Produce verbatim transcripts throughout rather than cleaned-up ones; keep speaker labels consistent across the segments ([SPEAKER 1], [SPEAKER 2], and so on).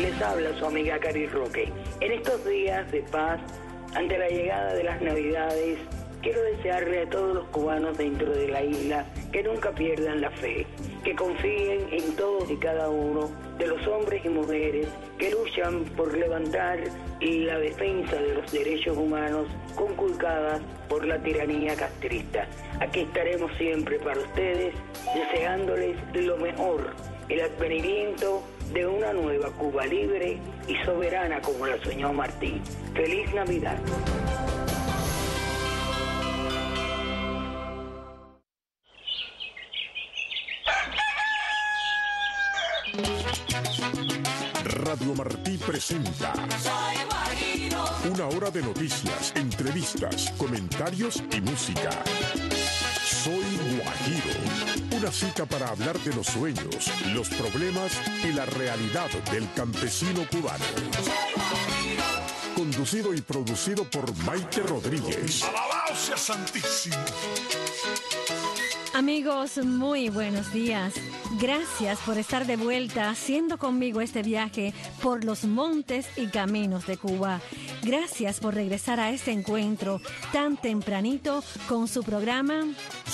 [SPEAKER 1] Les habla su amiga Cari Roque. En estos días de paz, ante la llegada de las Navidades, quiero desearle a todos los cubanos dentro de la isla que nunca pierdan la fe, que confíen en todos y cada uno de los hombres y mujeres que luchan por levantar la defensa de los derechos humanos conculcadas por la tiranía castrista. Aquí estaremos siempre para ustedes, deseándoles lo mejor, el advenimiento de una nueva Cuba libre y soberana como la soñó Martí. ¡Feliz Navidad!
[SPEAKER 2] Radio Martí presenta una hora de noticias, entrevistas, comentarios y música. Soy Guajiro, una cita para hablar de los sueños, los problemas y la realidad del campesino cubano. Conducido y producido por Maite Rodríguez.
[SPEAKER 3] ¡Alabado sea Santísimo!
[SPEAKER 4] Amigos, muy buenos días. Gracias por estar de vuelta haciendo conmigo este viaje por los montes y caminos de Cuba. Gracias por regresar a este encuentro tan tempranito con su programa.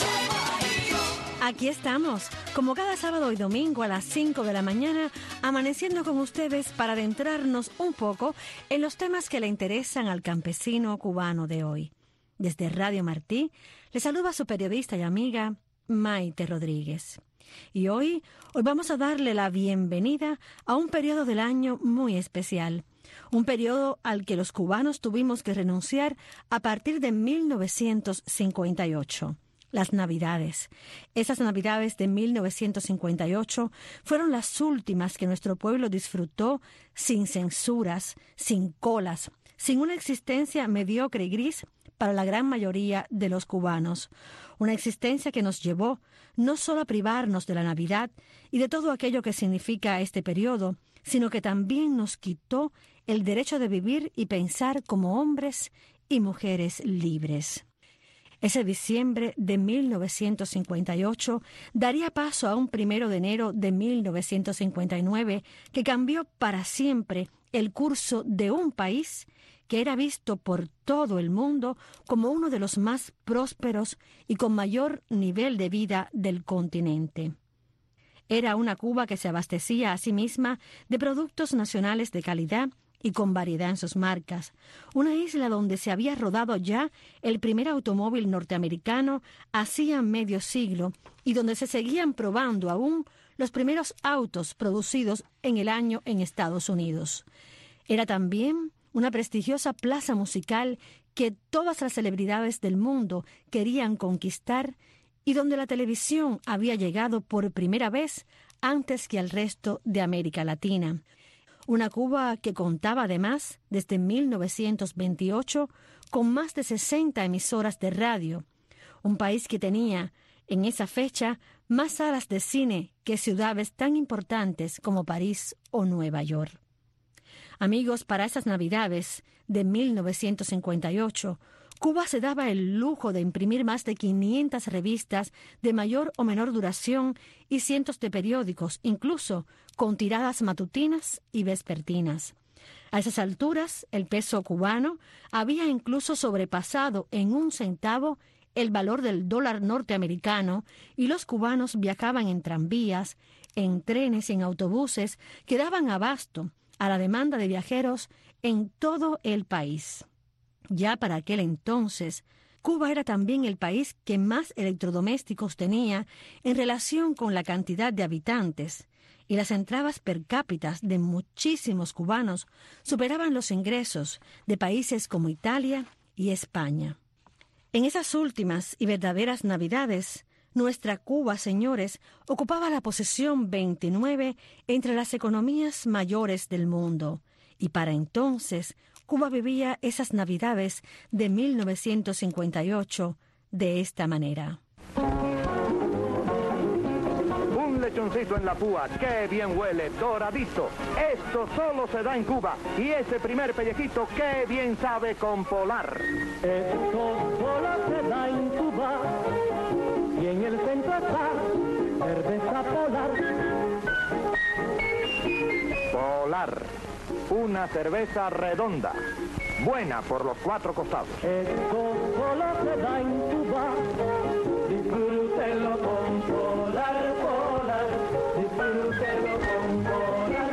[SPEAKER 4] Aquí estamos, como cada sábado y domingo a las cinco de la mañana, amaneciendo con ustedes para adentrarnos un poco en los temas que le interesan al campesino cubano de hoy. Desde Radio Martí, le saluda su periodista y amiga Maite Rodríguez. Y hoy, hoy vamos a darle la bienvenida a un periodo del año muy especial, un periodo al que los cubanos tuvimos que renunciar a partir de mil novecientos cincuenta y ocho. Las Navidades. Esas Navidades de mil novecientos cincuenta y ocho fueron las últimas que nuestro pueblo disfrutó sin censuras, sin colas, sin una existencia mediocre y gris para la gran mayoría de los cubanos. Una existencia que nos llevó no solo a privarnos de la Navidad y de todo aquello que significa este periodo, sino que también nos quitó el derecho de vivir y pensar como hombres y mujeres libres. Ese diciembre de mil novecientos cincuenta y ocho daría paso a un primero de enero de mil novecientos cincuenta y nueve que cambió para siempre el curso de un país que era visto por todo el mundo como uno de los más prósperos y con mayor nivel de vida del continente. Era una Cuba que se abastecía a sí misma de productos nacionales de calidad y con variedad en sus marcas. Una isla donde se había rodado ya el primer automóvil norteamericano hacía medio siglo y donde se seguían probando aún los primeros autos producidos en el año en Estados Unidos. Era también una prestigiosa plaza musical que todas las celebridades del mundo querían conquistar y donde la televisión había llegado por primera vez antes que al resto de América Latina. Una Cuba que contaba además, desde mil novecientos veintiocho, con más de sesenta emisoras de radio. Un país que tenía, en esa fecha, más salas de cine que ciudades tan importantes como París o Nueva York. Amigos, para esas Navidades de mil novecientos cincuenta y ocho, Cuba se daba el lujo de imprimir más de quinientas revistas de mayor o menor duración y cientos de periódicos, incluso con tiradas matutinas y vespertinas. A esas alturas, el peso cubano había incluso sobrepasado en un centavo el valor del dólar norteamericano y los cubanos viajaban en tranvías, en trenes y en autobuses que daban abasto a la demanda de viajeros en todo el país. Ya para aquel entonces, Cuba era también el país que más electrodomésticos tenía en relación con la cantidad de habitantes, y las entradas per cápita de muchísimos cubanos superaban los ingresos de países como Italia y España. En esas últimas y verdaderas Navidades, nuestra Cuba, señores, ocupaba la posición veintinueve entre las economías mayores del mundo, y para entonces Cuba vivía esas Navidades de mil novecientos cincuenta y ocho de esta manera.
[SPEAKER 5] Un lechoncito en la púa, qué bien huele, doradito. Esto solo se da en Cuba. Y ese primer pellejito, qué bien sabe con Polar.
[SPEAKER 6] Esto solo se da en Cuba. Y en el centro está cerveza Polar.
[SPEAKER 5] Polar, una cerveza redonda, buena por los cuatro costados.
[SPEAKER 6] Esto solo se da en Cuba, disfrútenlo con Polar, Polar, disfrútenlo con Polar.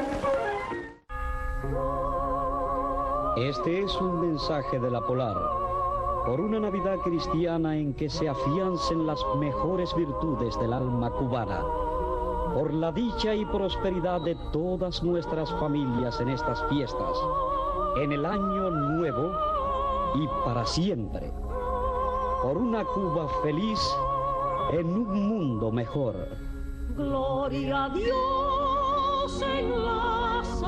[SPEAKER 7] Este es un mensaje de la Polar, por una Navidad cristiana en que se afiancen las mejores virtudes del alma cubana, por la dicha y prosperidad de todas nuestras familias en estas fiestas, en el año nuevo y para siempre, por una Cuba feliz en un mundo mejor.
[SPEAKER 6] Gloria a Dios en las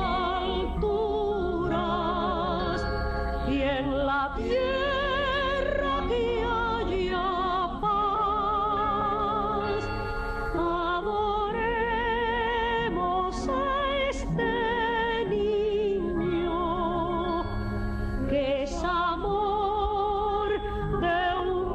[SPEAKER 6] alturas y en la tierra que haya paz. Adoremos a este niño que es amor de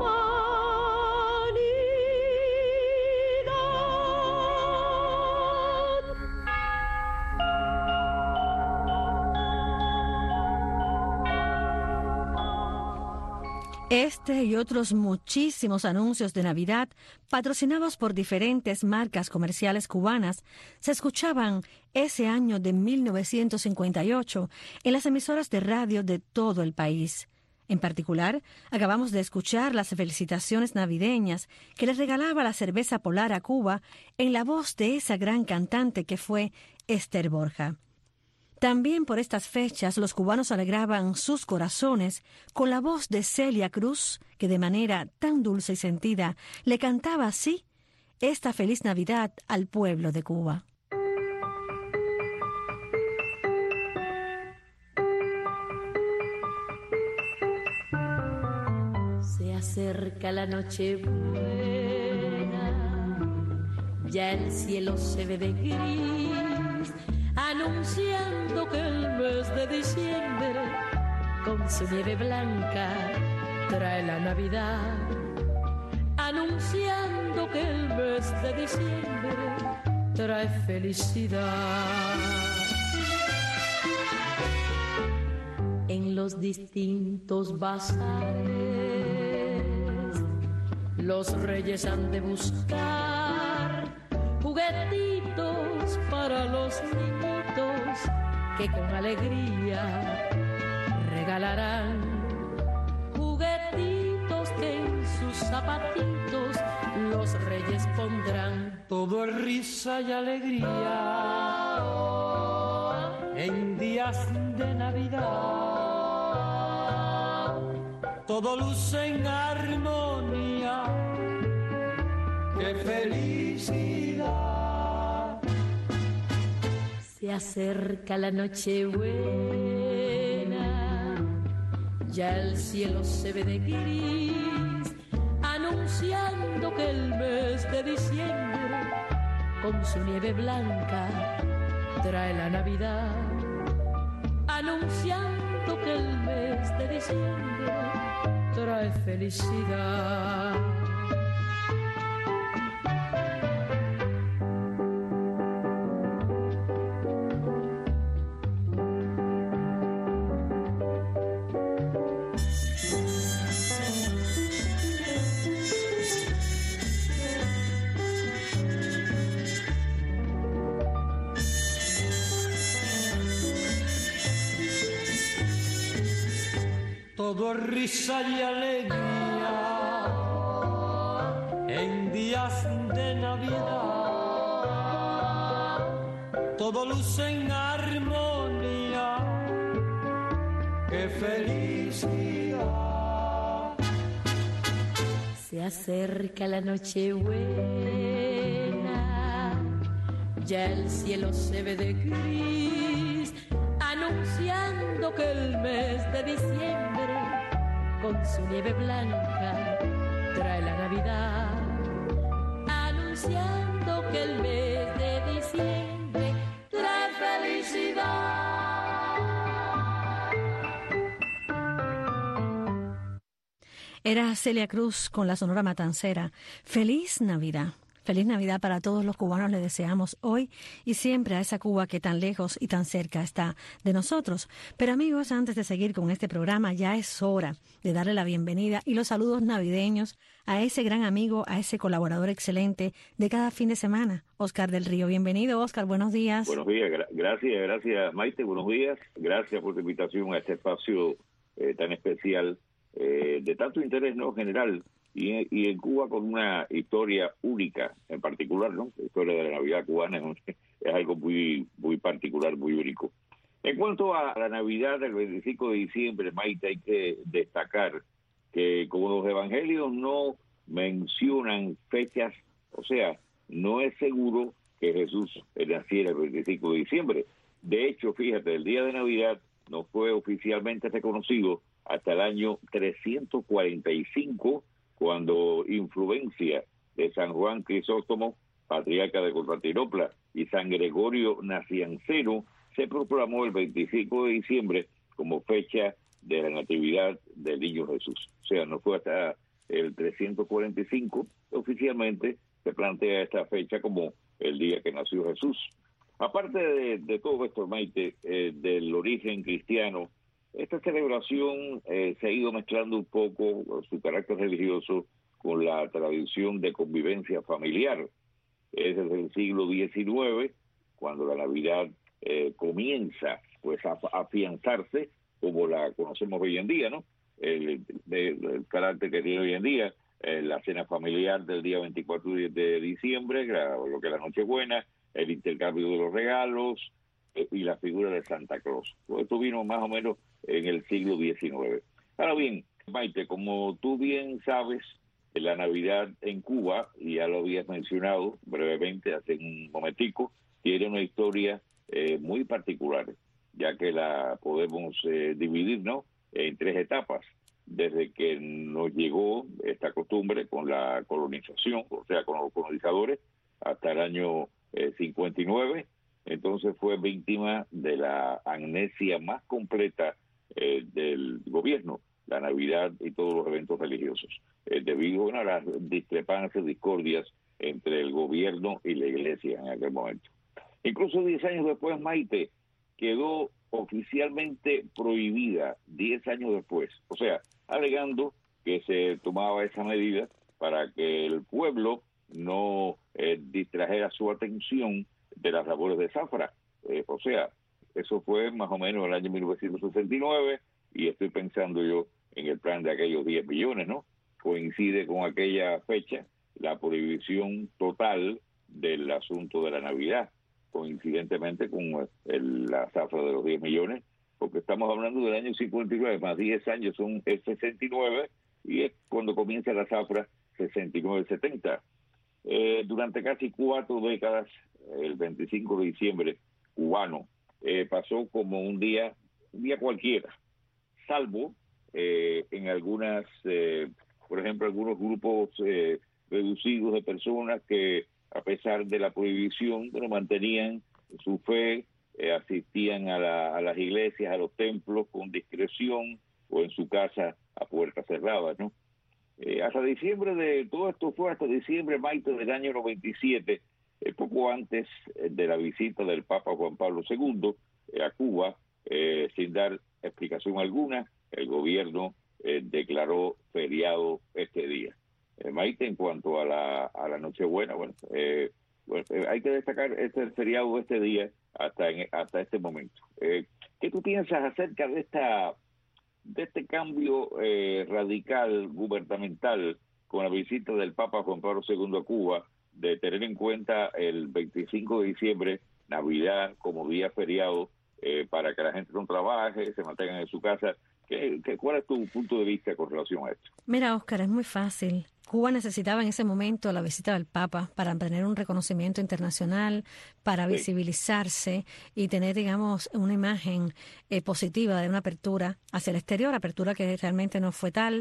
[SPEAKER 4] Este y otros muchísimos anuncios de Navidad, patrocinados por diferentes marcas comerciales cubanas, se escuchaban ese año de mil novecientos cincuenta y ocho en las emisoras de radio de todo el país. En particular, acabamos de escuchar las felicitaciones navideñas que le regalaba la cerveza Polar a Cuba en la voz de esa gran cantante que fue Esther Borja. También por estas fechas los cubanos alegraban sus corazones con la voz de Celia Cruz, que de manera tan dulce y sentida le cantaba así esta feliz Navidad al pueblo de Cuba.
[SPEAKER 8] Se acerca la noche buena, ya el cielo se ve de gris, anunciando que el mes de diciembre con su nieve blanca trae la Navidad, anunciando que el mes de diciembre trae felicidad. En los distintos bazares los reyes han de buscar juguetitos para los niñitos que con alegría regalarán, juguetitos que en sus zapatitos los reyes pondrán.
[SPEAKER 9] Todo es risa y alegría en días de Navidad, todo luce en armonía, qué felicidad.
[SPEAKER 8] Se acerca la noche buena, ya el cielo se ve de gris, anunciando que el mes de diciembre con su nieve blanca trae la Navidad, anunciando que el mes de diciembre trae felicidad.
[SPEAKER 9] Todo es risa y alegría en días de Navidad, todo luce en armonía, qué felicidad.
[SPEAKER 8] Se acerca la noche buena, ya el cielo se ve de gris, anunciando que el mes de diciembre con su nieve blanca trae la Navidad, anunciando que el mes de diciembre trae felicidad.
[SPEAKER 4] Era Celia Cruz con la Sonora Matancera. ¡Feliz Navidad! Feliz Navidad para todos los cubanos le deseamos hoy y siempre a esa Cuba que tan lejos y tan cerca está de nosotros. Pero amigos, antes de seguir con este programa, ya es hora de darle la bienvenida y los saludos navideños a ese gran amigo, a ese colaborador excelente de cada fin de semana, Oscar del Río. Bienvenido, Oscar, buenos días.
[SPEAKER 10] Buenos días, gra- gracias, gracias Maite, buenos días. Gracias por tu invitación a este espacio eh, tan especial, eh, de tanto interés no general. Y, y en Cuba con una historia única en particular, ¿no? La historia de la Navidad cubana es, es algo muy muy particular, muy único. En cuanto a la Navidad del veinticinco de diciembre, Maite, hay que destacar que como los evangelios no mencionan fechas, o sea, no es seguro que Jesús naciera el veinticinco de diciembre. De hecho, fíjate, el día de Navidad no fue oficialmente reconocido hasta el año trescientos cuarenta y cinco, cuando influencia de San Juan Crisóstomo, patriarca de Constantinopla, y San Gregorio Nacianceno, se proclamó el veinticinco de diciembre como fecha de la natividad del niño Jesús. O sea, no fue hasta el trescientos cuarenta y cinco oficialmente se plantea esta fecha como el día que nació Jesús. Aparte de, de todo esto, Maite, eh, del origen cristiano, esta celebración eh, se ha ido mezclando un poco su carácter religioso con la tradición de convivencia familiar. Es desde el siglo diecinueve, cuando la Navidad eh, comienza pues a, a afianzarse como la conocemos hoy en día, ¿no? El, el, el carácter que tiene hoy en día, eh, la cena familiar del día veinticuatro de diciembre, la, lo que es la Nochebuena, el intercambio de los regalos eh, y la figura de Santa Claus. Todo esto vino más o menos en el siglo diecinueve. Ahora bien, Maite, como tú bien sabes, la Navidad en Cuba, y ya lo habías mencionado brevemente hace un momentico, tiene una historia eh, muy particular, ya que la podemos eh, dividir, ¿no?, en tres etapas. Desde que nos llegó esta costumbre con la colonización, o sea, con los colonizadores, hasta el año eh, cincuenta y nueve, entonces fue víctima de la amnesia más completa eh, del gobierno, la Navidad y todos los eventos religiosos, eh, debido bueno, a las discrepancias, discordias entre el gobierno y la iglesia en aquel momento. Incluso diez años después, Maite, quedó oficialmente prohibida, diez años después, o sea, alegando que se tomaba esa medida para que el pueblo no eh, distrajera su atención de las labores de zafra. Eh, o sea, eso fue más o menos en el año mil novecientos sesenta y nueve, y estoy pensando yo en el plan de aquellos diez millones, ¿no? Coincide con aquella fecha la prohibición total del asunto de la Navidad, coincidentemente con el, la zafra de los diez millones, porque estamos hablando del año cincuenta y nueve, más diez años son el sesenta y nueve, y es cuando comienza la zafra sesenta y nueve setenta. Eh, durante casi cuatro décadas, el veinticinco de diciembre cubano eh, pasó como un día, un día cualquiera, salvo eh, en algunas, eh, por ejemplo, algunos grupos eh, reducidos de personas que, a pesar de la prohibición, pero mantenían su fe, eh, asistían a, la, a las iglesias, a los templos con discreción, o en su casa a puertas cerradas, ¿no? Eh, hasta diciembre de todo esto fue hasta diciembre, Maite, del año noventa y siete, eh, poco antes eh, de la visita del Papa Juan Pablo segundo eh, a Cuba, eh, sin dar explicación alguna, el gobierno eh, declaró feriado este día. Eh, Maite, en cuanto a la a la Nochebuena, bueno, eh, bueno eh, hay que destacar este feriado este día hasta en, hasta este momento. Eh, ¿Qué tú piensas acerca de esta de este cambio eh, radical gubernamental con la visita del Papa Juan Pablo segundo a Cuba, de tener en cuenta el veinticinco de diciembre, Navidad, como día feriado, eh, para que la gente no trabaje, se mantengan en su casa? ¿Qué, qué, ¿Cuál es tu punto de vista con relación a esto?
[SPEAKER 4] Mira, Oscar, es muy fácil. Cuba necesitaba en ese momento la visita del Papa para tener un reconocimiento internacional, para visibilizarse y tener, digamos, una imagen eh, positiva de una apertura hacia el exterior, apertura que realmente no fue tal,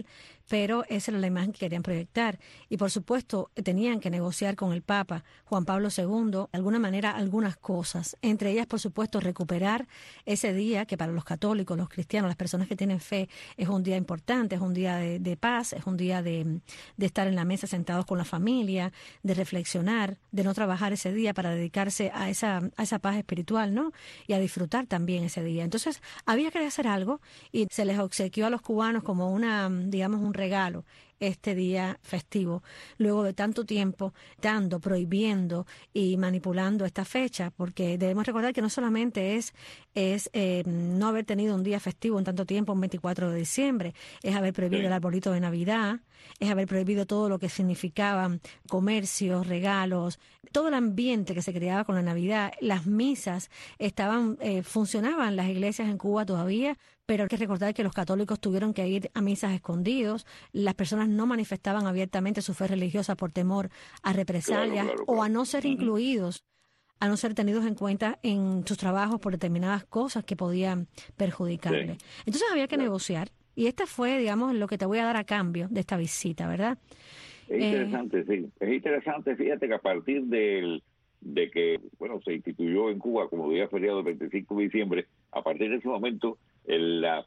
[SPEAKER 4] pero esa era la imagen que querían proyectar. Y por supuesto tenían que negociar con el Papa Juan Pablo segundo, de alguna manera, algunas cosas. Entre ellas, por supuesto, recuperar ese día que para los católicos, los cristianos, las personas que tienen fe, es un día importante, es un día de, de paz, es un día de, de estar en la mesa sentados con la familia, de reflexionar, de no trabajar ese día para dedicarse a esa, a esa paz espiritual, ¿no? Y a disfrutar también ese día. Entonces, había que hacer algo y se les obsequió a los cubanos como una, digamos, un regalo este día festivo, luego de tanto tiempo dando, prohibiendo y manipulando esta fecha, porque debemos recordar que no solamente es, es eh, no haber tenido un día festivo en tanto tiempo, un veinticuatro de diciembre, es haber prohibido sí. el arbolito de Navidad, es haber prohibido todo lo que significaban comercios, regalos, todo el ambiente que se creaba con la Navidad. Las misas estaban, eh, funcionaban las iglesias en Cuba todavía, pero hay que recordar que los católicos tuvieron que ir a misas escondidos, las personas no manifestaban abiertamente su fe religiosa por temor a represalias claro, claro, claro. o a no ser uh-huh. incluidos, a no ser tenidos en cuenta en sus trabajos por determinadas cosas que podían perjudicarle. Sí. Entonces había que claro. negociar, y esta fue, digamos, lo que te voy a dar a cambio de esta visita, ¿verdad?
[SPEAKER 10] Es interesante, eh, sí. Es interesante, fíjate que a partir del de que, bueno, se instituyó en Cuba como día feriado el veinticinco de diciembre, a partir de ese momento, el, la,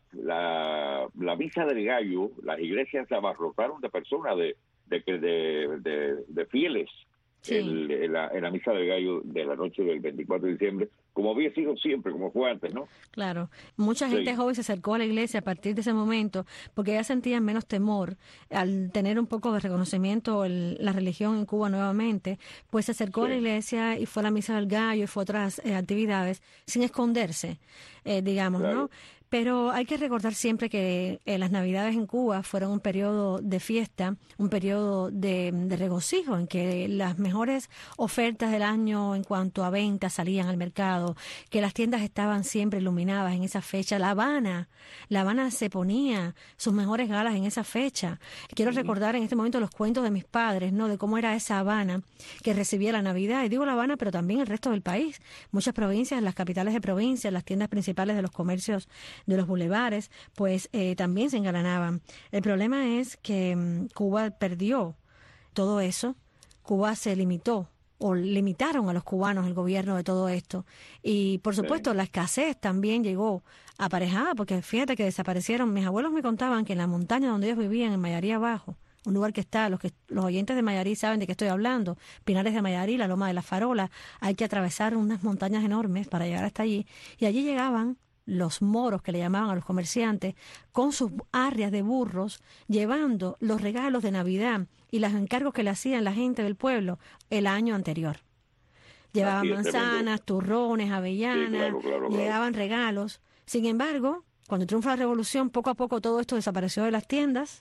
[SPEAKER 10] la, la misa del gallo, las iglesias se abarrotaron de personas, de, de, de, de, de fieles, sí. el, en, la, en la misa del gallo de la noche del veinticuatro de diciembre, como había sido siempre, como fue antes, ¿no?
[SPEAKER 4] Claro. Mucha gente sí. joven se acercó a la iglesia a partir de ese momento porque ya sentían menos temor al tener un poco de reconocimiento el, la religión en Cuba nuevamente, pues se acercó sí. a la iglesia y fue a la misa del gallo y fue a otras eh, actividades sin esconderse, eh, digamos, claro. ¿no? Pero hay que recordar siempre que eh, las Navidades en Cuba fueron un periodo de fiesta, un periodo de, de regocijo, en que las mejores ofertas del año en cuanto a ventas salían al mercado, que las tiendas estaban siempre iluminadas en esa fecha. La Habana, La Habana se ponía sus mejores galas en esa fecha. Quiero sí. recordar en este momento los cuentos de mis padres, ¿no? De cómo era esa Habana que recibía la Navidad. Y digo La Habana, pero también el resto del país. Muchas provincias, las capitales de provincias, las tiendas principales de los comercios de los bulevares, pues eh, también se engalanaban. El problema es que um, Cuba perdió todo eso. Cuba se limitó o limitaron a los cubanos el gobierno de todo esto. Y por supuesto sí. la escasez también llegó aparejada, porque fíjate que desaparecieron. Mis abuelos me contaban que en la montaña donde ellos vivían, en Mayarí Abajo, un lugar que está, los que los oyentes de Mayarí saben de qué estoy hablando, Pinares de Mayarí, la Loma de la Farola, hay que atravesar unas montañas enormes para llegar hasta allí, y allí llegaban los moros, que le llamaban a los comerciantes, con sus arrias de burros, llevando los regalos de Navidad y los encargos que le hacían la gente del pueblo el año anterior. Llevaban sí, manzanas, turrones, avellanas, sí, claro, claro, claro. llegaban regalos. Sin embargo, cuando triunfa la revolución, poco a poco todo esto desapareció de las tiendas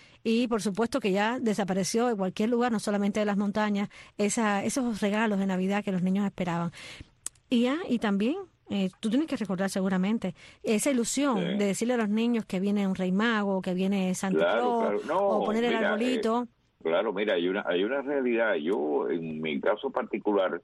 [SPEAKER 4] y por supuesto que ya desapareció de cualquier lugar, no solamente de las montañas, esa, esos regalos de Navidad que los niños esperaban. Y, ya, y también... Eh, tú tienes que recordar seguramente esa ilusión sí. de decirle a los niños que viene un rey mago, que viene Santa
[SPEAKER 10] claro,
[SPEAKER 4] Claus,
[SPEAKER 10] claro. No,
[SPEAKER 4] o poner
[SPEAKER 10] mira,
[SPEAKER 4] el arbolito.
[SPEAKER 10] Eh, claro, mira, hay una hay una realidad. Yo, en mi caso particular,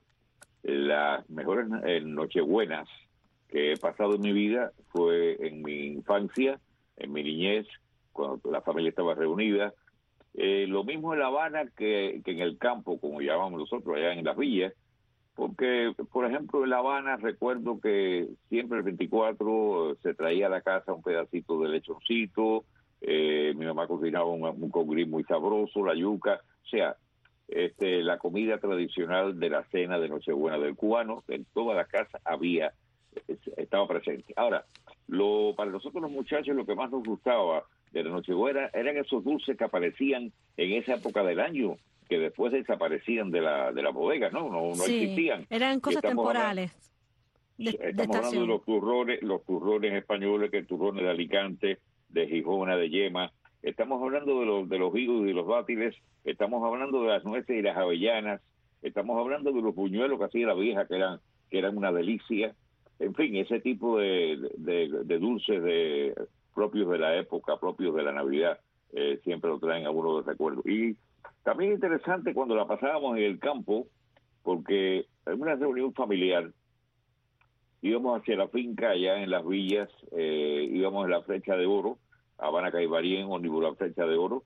[SPEAKER 10] las mejores eh, nochebuenas que he pasado en mi vida fue en mi infancia, en mi niñez, cuando la familia estaba reunida. Eh, lo mismo en La Habana que, que en el campo, como llamamos nosotros, allá en las villas. Porque, por ejemplo, en La Habana recuerdo que siempre el veinticuatro se traía a la casa un pedacito de lechoncito, eh, mi mamá cocinaba un, un congrí muy sabroso, la yuca, o sea, este, la comida tradicional de la cena de Nochebuena del cubano, en toda la casa había, estaba presente. Ahora, lo para nosotros los muchachos lo que más nos gustaba de la Nochebuena eran esos dulces que aparecían en esa época del año, que después desaparecían de la de la bodega, ¿no? No, no sí, existían.
[SPEAKER 4] Eran cosas temporales.
[SPEAKER 10] Hablando, de, estamos de hablando de los turrones, los turrones españoles, que el turrones de Alicante, de Gijona, de Yema. Estamos hablando de los de los higos y los dátiles. Estamos hablando de las nueces y las avellanas. Estamos hablando de los buñuelos que hacía la vieja, que eran que eran una delicia. En fin, ese tipo de, de, de dulces de propios de la época, propios de la Navidad, eh, siempre lo traen a uno de recuerdo. Y también interesante cuando la pasábamos en el campo, porque en una reunión familiar íbamos hacia la finca allá en las villas, eh, íbamos en la Flecha de Oro, Habana Caibarien, ómnibus La Flecha de Oro,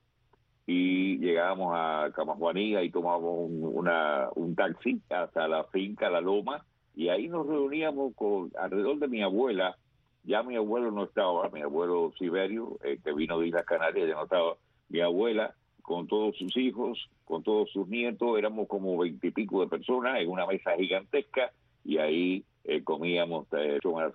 [SPEAKER 10] y llegábamos a Camajuanía y tomábamos un, una, un taxi hasta la finca La Loma, y ahí nos reuníamos con alrededor de mi abuela. Ya mi abuelo no estaba, mi abuelo Siberio, eh, que vino de Islas Canarias, ya no estaba. Mi abuela, con todos sus hijos, con todos sus nietos, éramos como veintipico de personas en una mesa gigantesca, y ahí eh, comíamos eh,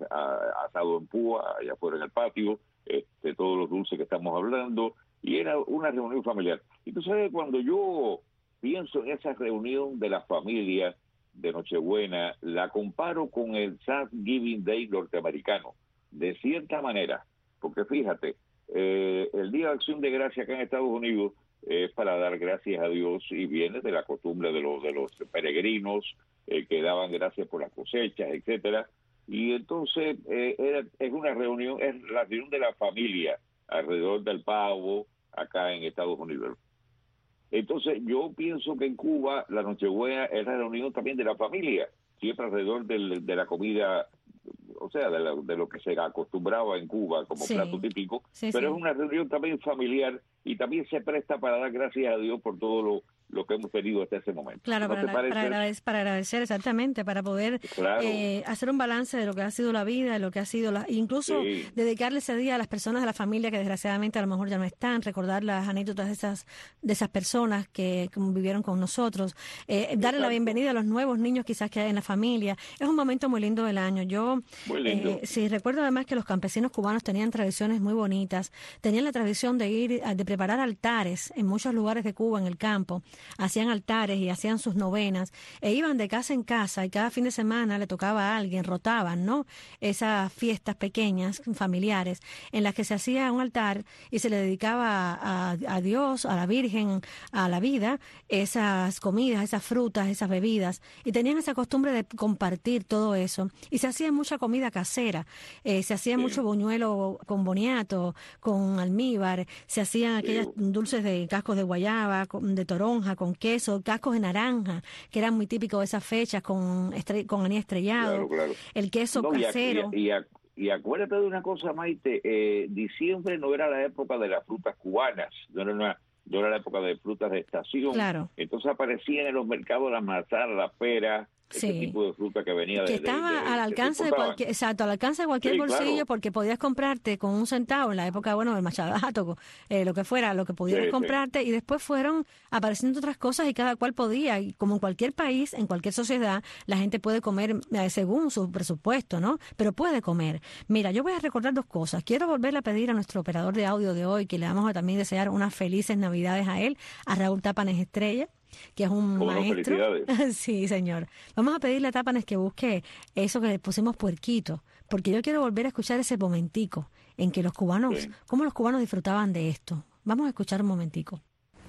[SPEAKER 10] asado en púa, allá afuera en el patio, este, todos los dulces que estamos hablando, y era una reunión familiar. Y tú sabes, cuando yo pienso en esa reunión de la familia de Nochebuena, la comparo con el Thanksgiving Day norteamericano, de cierta manera, porque fíjate, eh, el Día de Acción de Gracia acá en Estados Unidos es para dar gracias a Dios, y viene de la costumbre de los de los peregrinos eh, que daban gracias por las cosechas, etcétera. Y entonces eh, era, es una reunión, es la reunión de la familia alrededor del pavo acá en Estados Unidos. Entonces yo pienso que en Cuba la Nochebuena es la reunión también de la familia, siempre alrededor del, de la comida, o sea, de, la, de lo que se acostumbraba en Cuba como sí. plato típico, sí, pero sí. es una reunión también familiar, y también se presta para dar gracias a Dios por todo lo, lo que hemos tenido hasta ese momento.
[SPEAKER 4] Claro,
[SPEAKER 10] ¿No
[SPEAKER 4] para,
[SPEAKER 10] te parece?
[SPEAKER 4] para, agradecer, para agradecer, exactamente, para poder claro. eh, hacer un balance de lo que ha sido la vida, de lo que ha sido, la, incluso sí. dedicarle ese día a las personas de la familia que desgraciadamente a lo mejor ya no están, recordar las anécdotas de esas de esas personas que vivieron con nosotros, eh, darle la bienvenida a los nuevos niños quizás que hay en la familia. Es un momento muy lindo del año. Yo
[SPEAKER 10] muy lindo.
[SPEAKER 4] Eh, sí, recuerdo además que los campesinos cubanos tenían tradiciones muy bonitas, tenían la tradición de ir, de preparar altares en muchos lugares de Cuba, en el campo, hacían altares y hacían sus novenas, e iban de casa en casa, y cada fin de semana le tocaba a alguien, rotaban, ¿no? Esas fiestas pequeñas, familiares, en las que se hacía un altar y se le dedicaba a, a, a Dios, a la Virgen, a la vida, esas comidas, esas frutas, esas bebidas, y tenían esa costumbre de compartir todo eso, y se hacía mucha comida casera, eh, se hacía sí. mucho buñuelo con boniato, con almíbar, se hacían aquellas sí. dulces de cascos de guayaba, de toronja, con queso, cascos de naranja, que eran muy típicos de esas fechas, con estre con anís estrellado, claro, claro. el queso
[SPEAKER 10] no,
[SPEAKER 4] casero.
[SPEAKER 10] Y, a, y, a, y acuérdate de una cosa, Maite, eh, diciembre no era la época de las frutas cubanas, no era, una, no era la época de frutas de estación,
[SPEAKER 4] claro.
[SPEAKER 10] entonces aparecían en los mercados las manzanas, las peras,
[SPEAKER 4] sí.
[SPEAKER 10] ese tipo de fruta que venía de...
[SPEAKER 4] Que estaba
[SPEAKER 10] de, de,
[SPEAKER 4] al alcance de cualquier, exacto, al alcance de cualquier
[SPEAKER 10] sí,
[SPEAKER 4] bolsillo,
[SPEAKER 10] claro.
[SPEAKER 4] porque podías comprarte con un centavo en la época, bueno, del machadato, eh, lo que fuera, lo que pudieras sí, comprarte, sí. y después fueron apareciendo otras cosas y cada cual podía, y como en cualquier país, en cualquier sociedad, la gente puede comer eh, según su presupuesto, ¿no? Pero puede comer. Mira, yo voy a recordar dos cosas. Quiero volverle a pedir a nuestro operador de audio de hoy que le vamos a también desear unas felices Navidades a él, a Raúl Tápanes Estrella, que es un
[SPEAKER 10] bueno,
[SPEAKER 4] maestro.
[SPEAKER 10] Felicidades.
[SPEAKER 4] Sí, señor. Vamos a pedirle a Tápanes que busque eso que le pusimos puerquito, porque yo quiero volver a escuchar ese momentico en que los cubanos, sí. cómo los cubanos disfrutaban de esto. Vamos a escuchar un momentico.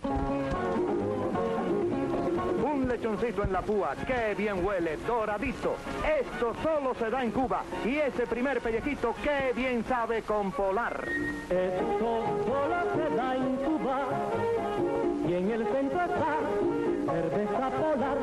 [SPEAKER 5] Un lechoncito en la púa, qué bien huele, doradito. Esto solo se da en Cuba, y ese primer pellejito, qué bien sabe con Polar.
[SPEAKER 6] Esto solo se da en Cuba, y en el centro está cerveza Polar.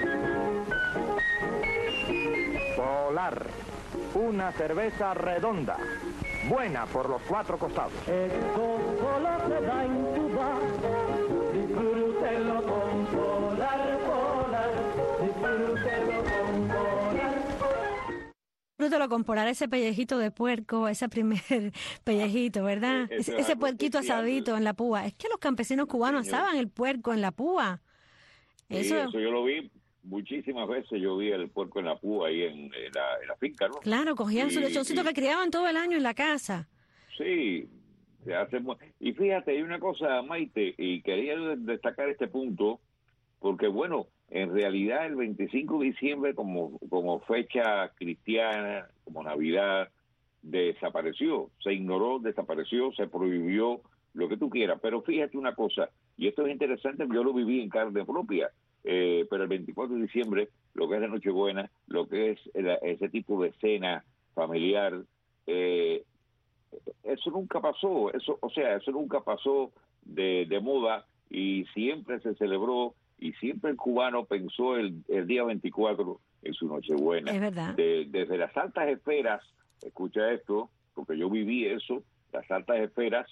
[SPEAKER 5] Polar, una cerveza redonda, buena por los cuatro costados.
[SPEAKER 6] Esto solo se da en Cuba, disfrútenlo con Polar, Polar, disfrútenlo con Polar.
[SPEAKER 4] Disfrútelo con Polar, ese pellejito de puerco, ese primer pellejito, ¿verdad?
[SPEAKER 10] Es,
[SPEAKER 4] ese, ese puerquito asadito en la púa. Es que los campesinos cubanos
[SPEAKER 10] sí,
[SPEAKER 4] asaban el puerco en la púa.
[SPEAKER 10] Sí, eso... eso yo lo vi muchísimas veces, yo vi el puerco en la púa ahí en, en, la, en la finca, ¿no?
[SPEAKER 4] Claro, cogían y, su lechoncito y... que criaban todo el año en la casa.
[SPEAKER 10] Sí, se hace muy... y fíjate, hay una cosa, Maite, y quería destacar este punto, porque bueno, en realidad el veinticinco de diciembre como, como fecha cristiana, como Navidad, desapareció, se ignoró, desapareció, se prohibió, lo que tú quieras, pero fíjate una cosa, y esto es interesante, yo lo viví en carne propia, eh, pero el veinticuatro de diciembre, lo que es la Nochebuena, lo que es el, ese tipo de cena familiar, eh, eso nunca pasó, eso, o sea, eso nunca pasó de, de moda, y siempre se celebró, y siempre el cubano pensó el, el día veinticuatro en su Nochebuena.
[SPEAKER 4] Es verdad.
[SPEAKER 10] De, desde las altas esferas, escucha esto, porque yo viví eso, las altas esferas,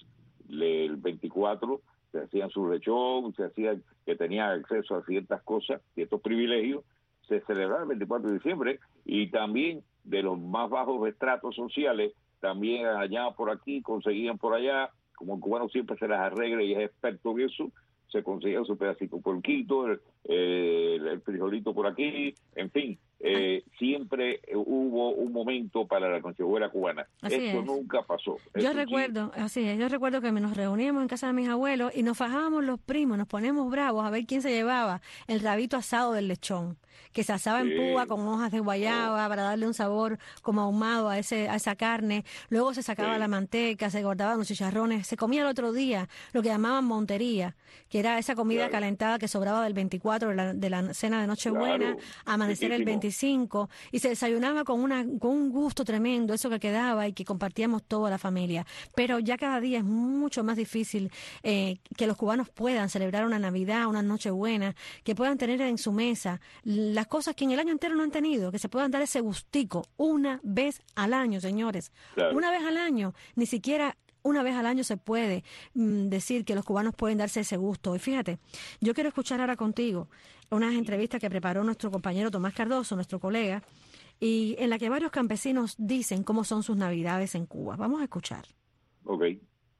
[SPEAKER 10] le, el veinticuatro se hacían su lechón, se hacían que tenían acceso a ciertas cosas, ciertos privilegios, se celebraba el veinticuatro de diciembre, y también de los más bajos estratos sociales, también allá por aquí, conseguían por allá, como el cubano siempre se las arregla y es experto en eso, se conseguía su pedacito porquito, el, el, el frijolito por aquí, en fin, eh, siempre hubo un momento para la Nochebuena cubana.
[SPEAKER 4] Así
[SPEAKER 10] Esto
[SPEAKER 4] es.
[SPEAKER 10] nunca pasó.
[SPEAKER 4] Yo
[SPEAKER 10] Esto
[SPEAKER 4] recuerdo, sí. así es, yo recuerdo que nos reuníamos en casa de mis abuelos y nos fajábamos los primos, nos poníamos bravos a ver quién se llevaba el rabito asado del lechón, que se asaba sí. en púa con hojas de guayaba oh. para darle un sabor como ahumado a ese a esa carne. Luego se sacaba sí. la manteca, se guardaban los chicharrones, se comía el otro día lo que llamaban montería, que era esa comida claro. calentada que sobraba del veinticuatro de la, de la cena de Nochebuena, claro. amanecer Riquísimo. el veinticinco, y se desayunaba con una con un gusto tremendo, eso que quedaba y que compartíamos toda la familia. Pero ya cada día es mucho más difícil eh, que los cubanos puedan celebrar una Navidad, una Nochebuena, que puedan tener en su mesa las cosas que en el año entero no han tenido, que se puedan dar ese gustico una vez al año, señores. Claro. Una vez al año, ni siquiera una vez al año se puede mm, decir que los cubanos pueden darse ese gusto. Y fíjate, yo quiero escuchar ahora contigo unas entrevistas que preparó nuestro compañero Tomás Cardoso, nuestro colega, y en la que varios campesinos dicen cómo son sus Navidades en Cuba. Vamos a escuchar.
[SPEAKER 10] Okay.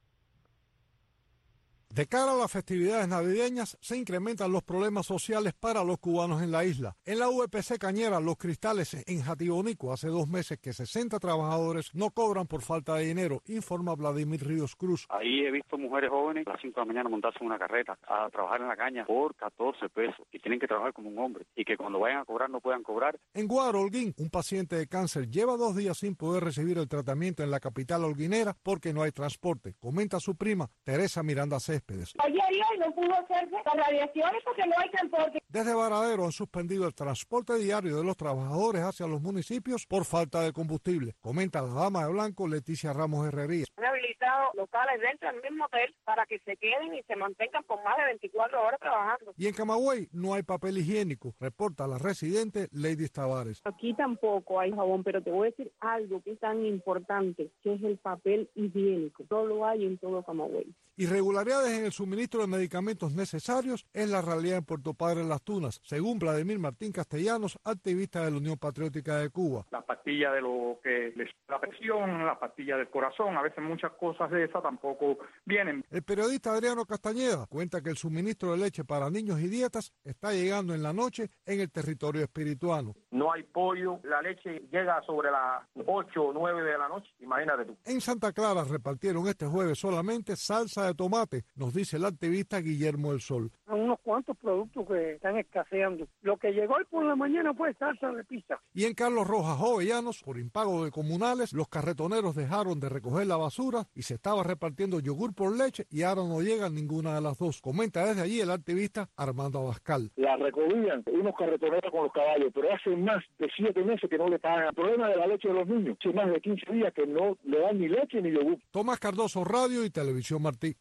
[SPEAKER 3] De cara a las festividades navideñas, se incrementan los problemas sociales para los cubanos en la isla. En la U E P C Cañera, Los Cristales, en Jatibonico, hace dos meses que sesenta trabajadores no cobran por falta de dinero, informa Vladimir Ríos Cruz.
[SPEAKER 11] Ahí he visto mujeres jóvenes a las cinco de la mañana montarse en una carreta a trabajar en la caña por catorce pesos y tienen que trabajar como un hombre y que cuando vayan a cobrar no puedan cobrar.
[SPEAKER 3] En Guaro, Holguín, un paciente de cáncer lleva dos días sin poder recibir el tratamiento en la capital holguinera porque no hay transporte, comenta su prima Teresa Miranda Céspedes.
[SPEAKER 12] Ayer y hoy no pudo hacerse las radiaciones porque no hay transporte.
[SPEAKER 3] Desde Varadero han suspendido el transporte diario de los trabajadores hacia los municipios por falta de combustible, comenta la dama de blanco Leticia Ramos Herrería.
[SPEAKER 12] Han habilitado locales dentro del mismo hotel para que se queden y se mantengan por más de veinticuatro horas trabajando.
[SPEAKER 3] Y en Camagüey no hay papel higiénico, reporta la residente Lady Tavares.
[SPEAKER 13] Aquí tampoco hay jabón, pero te voy a decir algo que es tan importante, que es el papel higiénico. No lo hay en todo Camagüey.
[SPEAKER 3] Irregularidades en el suministro de medicamentos necesarios es la realidad en Puerto Padre Las Tunas, según Vladimir Martín Castellanos, activista de la Unión Patriótica de Cuba.
[SPEAKER 14] La pastilla de lo que les da presión, la pastilla del corazón, a veces muchas cosas de esas tampoco vienen.
[SPEAKER 3] El periodista Adriano Castañeda cuenta que el suministro de leche para niños y dietas está llegando en la noche en el territorio espirituano.
[SPEAKER 14] No hay pollo, la leche llega sobre las ocho o nueve de la noche, imagínate tú.
[SPEAKER 3] En Santa Clara repartieron este jueves solamente salsa de tomate, nos dice el activista Guillermo del Sol.
[SPEAKER 15] Unos cuantos productos que están escaseando. Lo que llegó hoy por la mañana fue salsa de pizza.
[SPEAKER 3] Y en Carlos Rojas Jovellanos, por impago de comunales, los carretoneros dejaron de recoger la basura y se estaba repartiendo yogur por leche y ahora no llega ninguna de las dos. Comenta desde allí el activista Armando Abascal.
[SPEAKER 16] La recogían unos carretoneros con los caballos, pero hace más de siete meses que no le pagan. El problema de la leche de los niños, hace más de quince días que no le dan ni leche ni yogur.
[SPEAKER 3] Tomás Cardoso, Radio y Televisión Martí.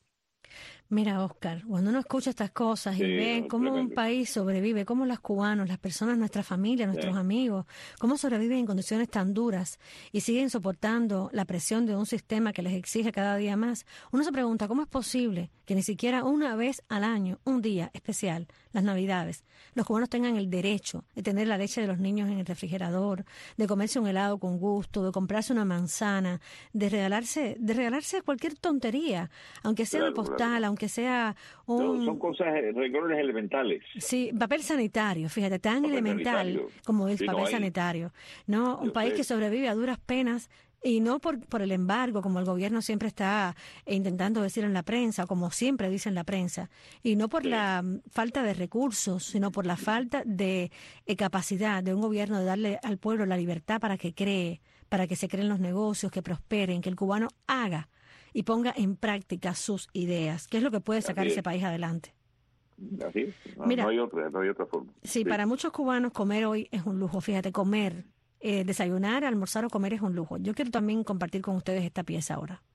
[SPEAKER 4] Mira, Oscar, cuando uno escucha estas cosas y
[SPEAKER 10] Sí,
[SPEAKER 4] ve cómo
[SPEAKER 10] tremendo.
[SPEAKER 4] un país sobrevive, cómo los cubanos, las personas, nuestra familia, nuestros
[SPEAKER 10] Sí.
[SPEAKER 4] amigos, cómo sobreviven en condiciones tan duras y siguen soportando la presión de un sistema que les exige cada día más, uno se pregunta cómo es posible que ni siquiera una vez al año, un día especial, las Navidades, los cubanos tengan el derecho de tener la leche de los niños en el refrigerador, de comerse un helado con gusto, de comprarse una manzana, de regalarse, de regalarse cualquier tontería, aunque sea
[SPEAKER 10] Claro,
[SPEAKER 4] una postal,
[SPEAKER 10] claro.
[SPEAKER 4] aunque sea un...
[SPEAKER 10] No, son cosas, renglones elementales.
[SPEAKER 4] Sí, papel sanitario, fíjate, tan
[SPEAKER 10] Papel
[SPEAKER 4] elemental
[SPEAKER 10] sanitario.
[SPEAKER 4] como es
[SPEAKER 10] Sí, no
[SPEAKER 4] papel
[SPEAKER 10] hay.
[SPEAKER 4] sanitario. No, un
[SPEAKER 10] Yo
[SPEAKER 4] país
[SPEAKER 10] sé.
[SPEAKER 4] que sobrevive a duras penas y no por, por el embargo, como el gobierno siempre está intentando decir en la prensa, como siempre dice en la prensa, y no por
[SPEAKER 10] Sí.
[SPEAKER 4] la mm, falta de recursos, sino por la falta de eh, capacidad de un gobierno de darle al pueblo la libertad para que cree, para que se creen los negocios, que prosperen, que el cubano haga y ponga en práctica sus ideas, que es lo que puede sacar
[SPEAKER 10] Así es.
[SPEAKER 4] ese país adelante.
[SPEAKER 10] Así es. No,
[SPEAKER 4] Mira.
[SPEAKER 10] no hay otra, no hay otra forma.
[SPEAKER 4] Sí,
[SPEAKER 10] Sí.
[SPEAKER 4] para muchos cubanos comer hoy es un lujo. Fíjate, comer, eh, desayunar, almorzar o comer es un lujo. Yo quiero también compartir con ustedes esta pieza ahora.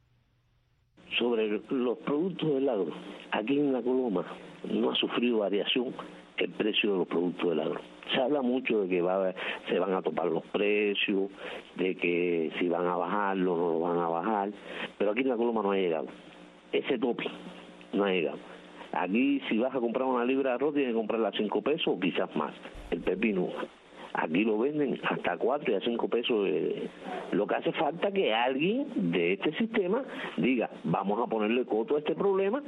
[SPEAKER 17] Sobre los productos del agro, aquí en la Coloma no ha sufrido variación el precio de los productos del agro. Se habla mucho de que va, se van a topar los precios, de que si van a bajarlo o no lo van a bajar, pero aquí en la Coloma no ha llegado. ese tope, no ha llegado. Aquí si vas a comprar una libra de arroz tienes que comprarla a cinco pesos o quizás más. El pepino aquí lo venden hasta cuatro y a cinco pesos. Eh, lo que hace falta que alguien de este sistema diga, vamos a ponerle coto a este problema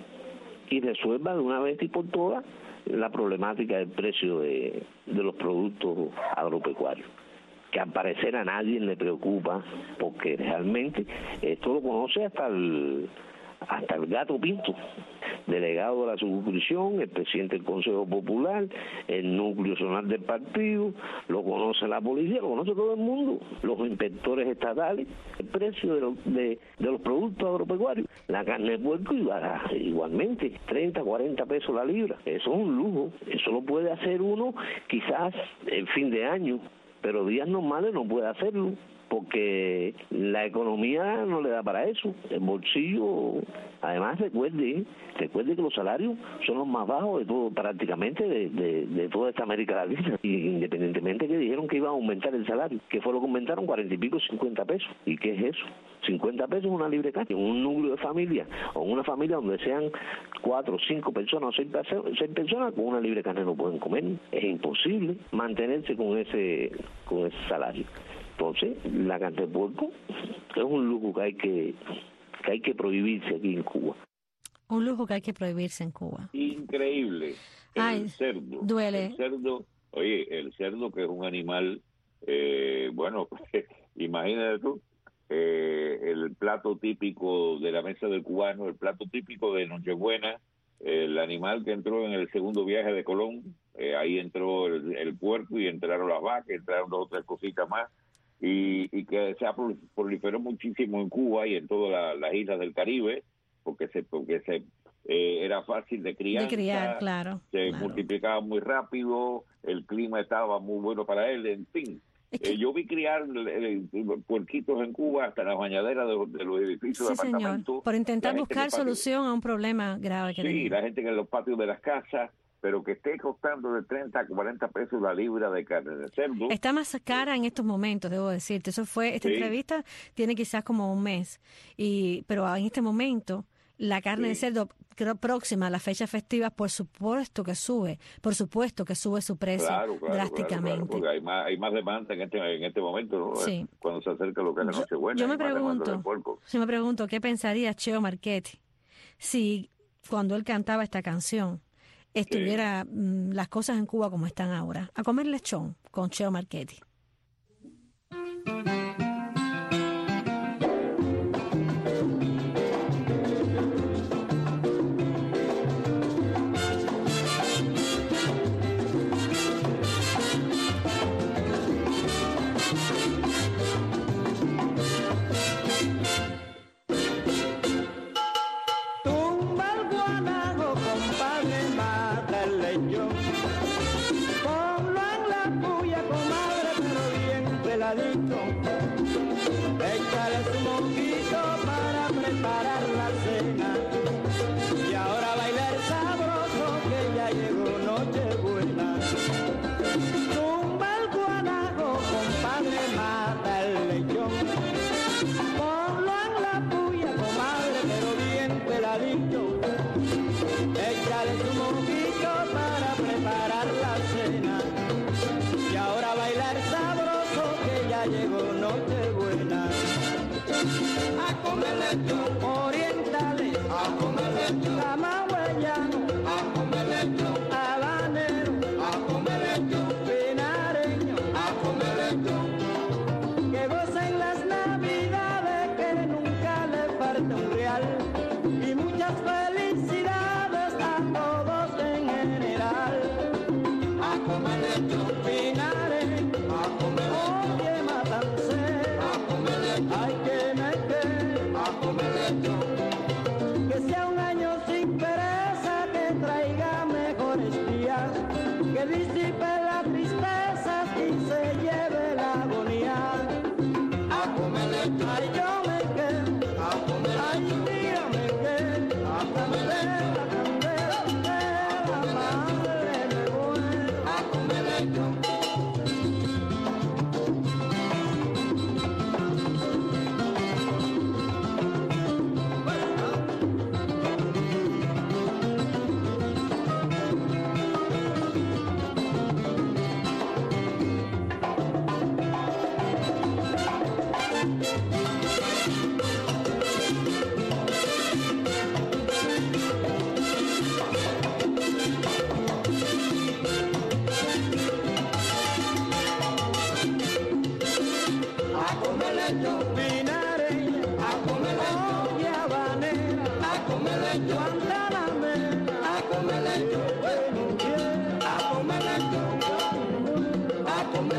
[SPEAKER 17] y resuelva de una vez y por todas la problemática del precio de, de los productos agropecuarios, que al parecer a nadie le preocupa, porque realmente esto lo conoce hasta el hasta el gato Pinto, delegado de la circunscripción, el presidente del Consejo Popular, el núcleo zonal del partido, lo conoce la policía, lo conoce todo el mundo, los inspectores estatales, el precio de los, de, de los productos agropecuarios, la carne de puerco igualmente, treinta, cuarenta pesos la libra, eso es un lujo, eso lo puede hacer uno quizás el fin de año, pero días normales no puede hacerlo, porque la economía no le da para eso, el bolsillo. Además recuerde, recuerde que los salarios son los más bajos de todo, prácticamente de, de, de toda esta América Latina, y independientemente que dijeron que iba a aumentar el salario, que fue lo que aumentaron, cuarenta y pico, cincuenta pesos. ¿Y qué es eso? cincuenta pesos una libre carne, en un núcleo de familia, o en una familia donde sean cuatro, cinco personas o seis, seis personas, con una libre carne no pueden comer, es imposible mantenerse con ese, con ese salario. Entonces, la carne de puerco es un lujo que hay que, que hay que prohibirse aquí en Cuba.
[SPEAKER 4] Un lujo que hay que prohibirse en Cuba.
[SPEAKER 10] Increíble. El
[SPEAKER 4] Ay,
[SPEAKER 10] cerdo.
[SPEAKER 4] Duele.
[SPEAKER 10] El cerdo, oye, el cerdo que es un animal, eh, bueno, imagínate tú, eh, el plato típico de la mesa del cubano, el plato típico de Nochebuena, el animal que entró en el segundo viaje de Colón, eh, ahí entró el, el puerco y entraron las vacas, entraron dos o tres cositas más. Y, y que se ha proliferó muchísimo en Cuba y en todas la, las islas del Caribe, porque se porque se eh, era fácil de criar,
[SPEAKER 4] de criar, claro,
[SPEAKER 10] se
[SPEAKER 4] claro.
[SPEAKER 10] multiplicaba muy rápido, el clima estaba muy bueno para él, en fin. Es que... eh, yo vi criar eh, puerquitos en Cuba hasta las bañaderas de, de los edificios,
[SPEAKER 4] sí,
[SPEAKER 10] de apartamentos.
[SPEAKER 4] Señor. Por intentar buscar solución a un problema grave que
[SPEAKER 10] sí,
[SPEAKER 4] tenía.
[SPEAKER 10] La gente que en los patios de las casas, pero que esté costando de treinta a cuarenta pesos la libra de carne de cerdo.
[SPEAKER 4] Está más cara en estos momentos, debo decirte. Eso fue, esta sí. entrevista tiene quizás como un mes, y pero en este momento la carne sí. de cerdo creo, próxima a las fechas festivas, por supuesto que sube, por supuesto que sube su precio
[SPEAKER 10] claro, claro,
[SPEAKER 4] drásticamente.
[SPEAKER 10] Claro, claro, porque hay más, hay más demanda en este, en este momento, ¿no?
[SPEAKER 4] Sí.
[SPEAKER 10] Cuando se acerca lo que es la Nochebuena.
[SPEAKER 4] Yo me pregunto, yo me pregunto, ¿qué pensaría Cheo Marchetti si cuando él cantaba esta canción estuviera sí. mm, las cosas en Cuba como están ahora? A comer lechón con Cheo Marchetti.
[SPEAKER 9] Échale su moquito para preparar la cena y ahora bailar sabroso que ya llegó Nochebuena. Tumba el guanajo, compadre, mata el lechón. Ponlo en la puya, comadre, pero bien peladito. Échale su moquito para preparar la cena y ahora bailar sabroso que ya llegó Nochebuena. A comer lechón, orientales, a comer lechón, camagüeyano, a comer lechón, habanero, a comer lechón, pinareño, a comer lechón. Que gocen las navidades, que nunca le falta un real, y muchas felicidades a todos en general. A comer lechón, pinareño, a comer lechón, oye matancero, a comer lechón, ay que me que, a comer lechón. Que sea un año sin pereza, lechón, pinareña, a comer lechón, y habanera, a comer lechón, guantanamera, a comer lechón, bueno, bien, a comer lechón, a comer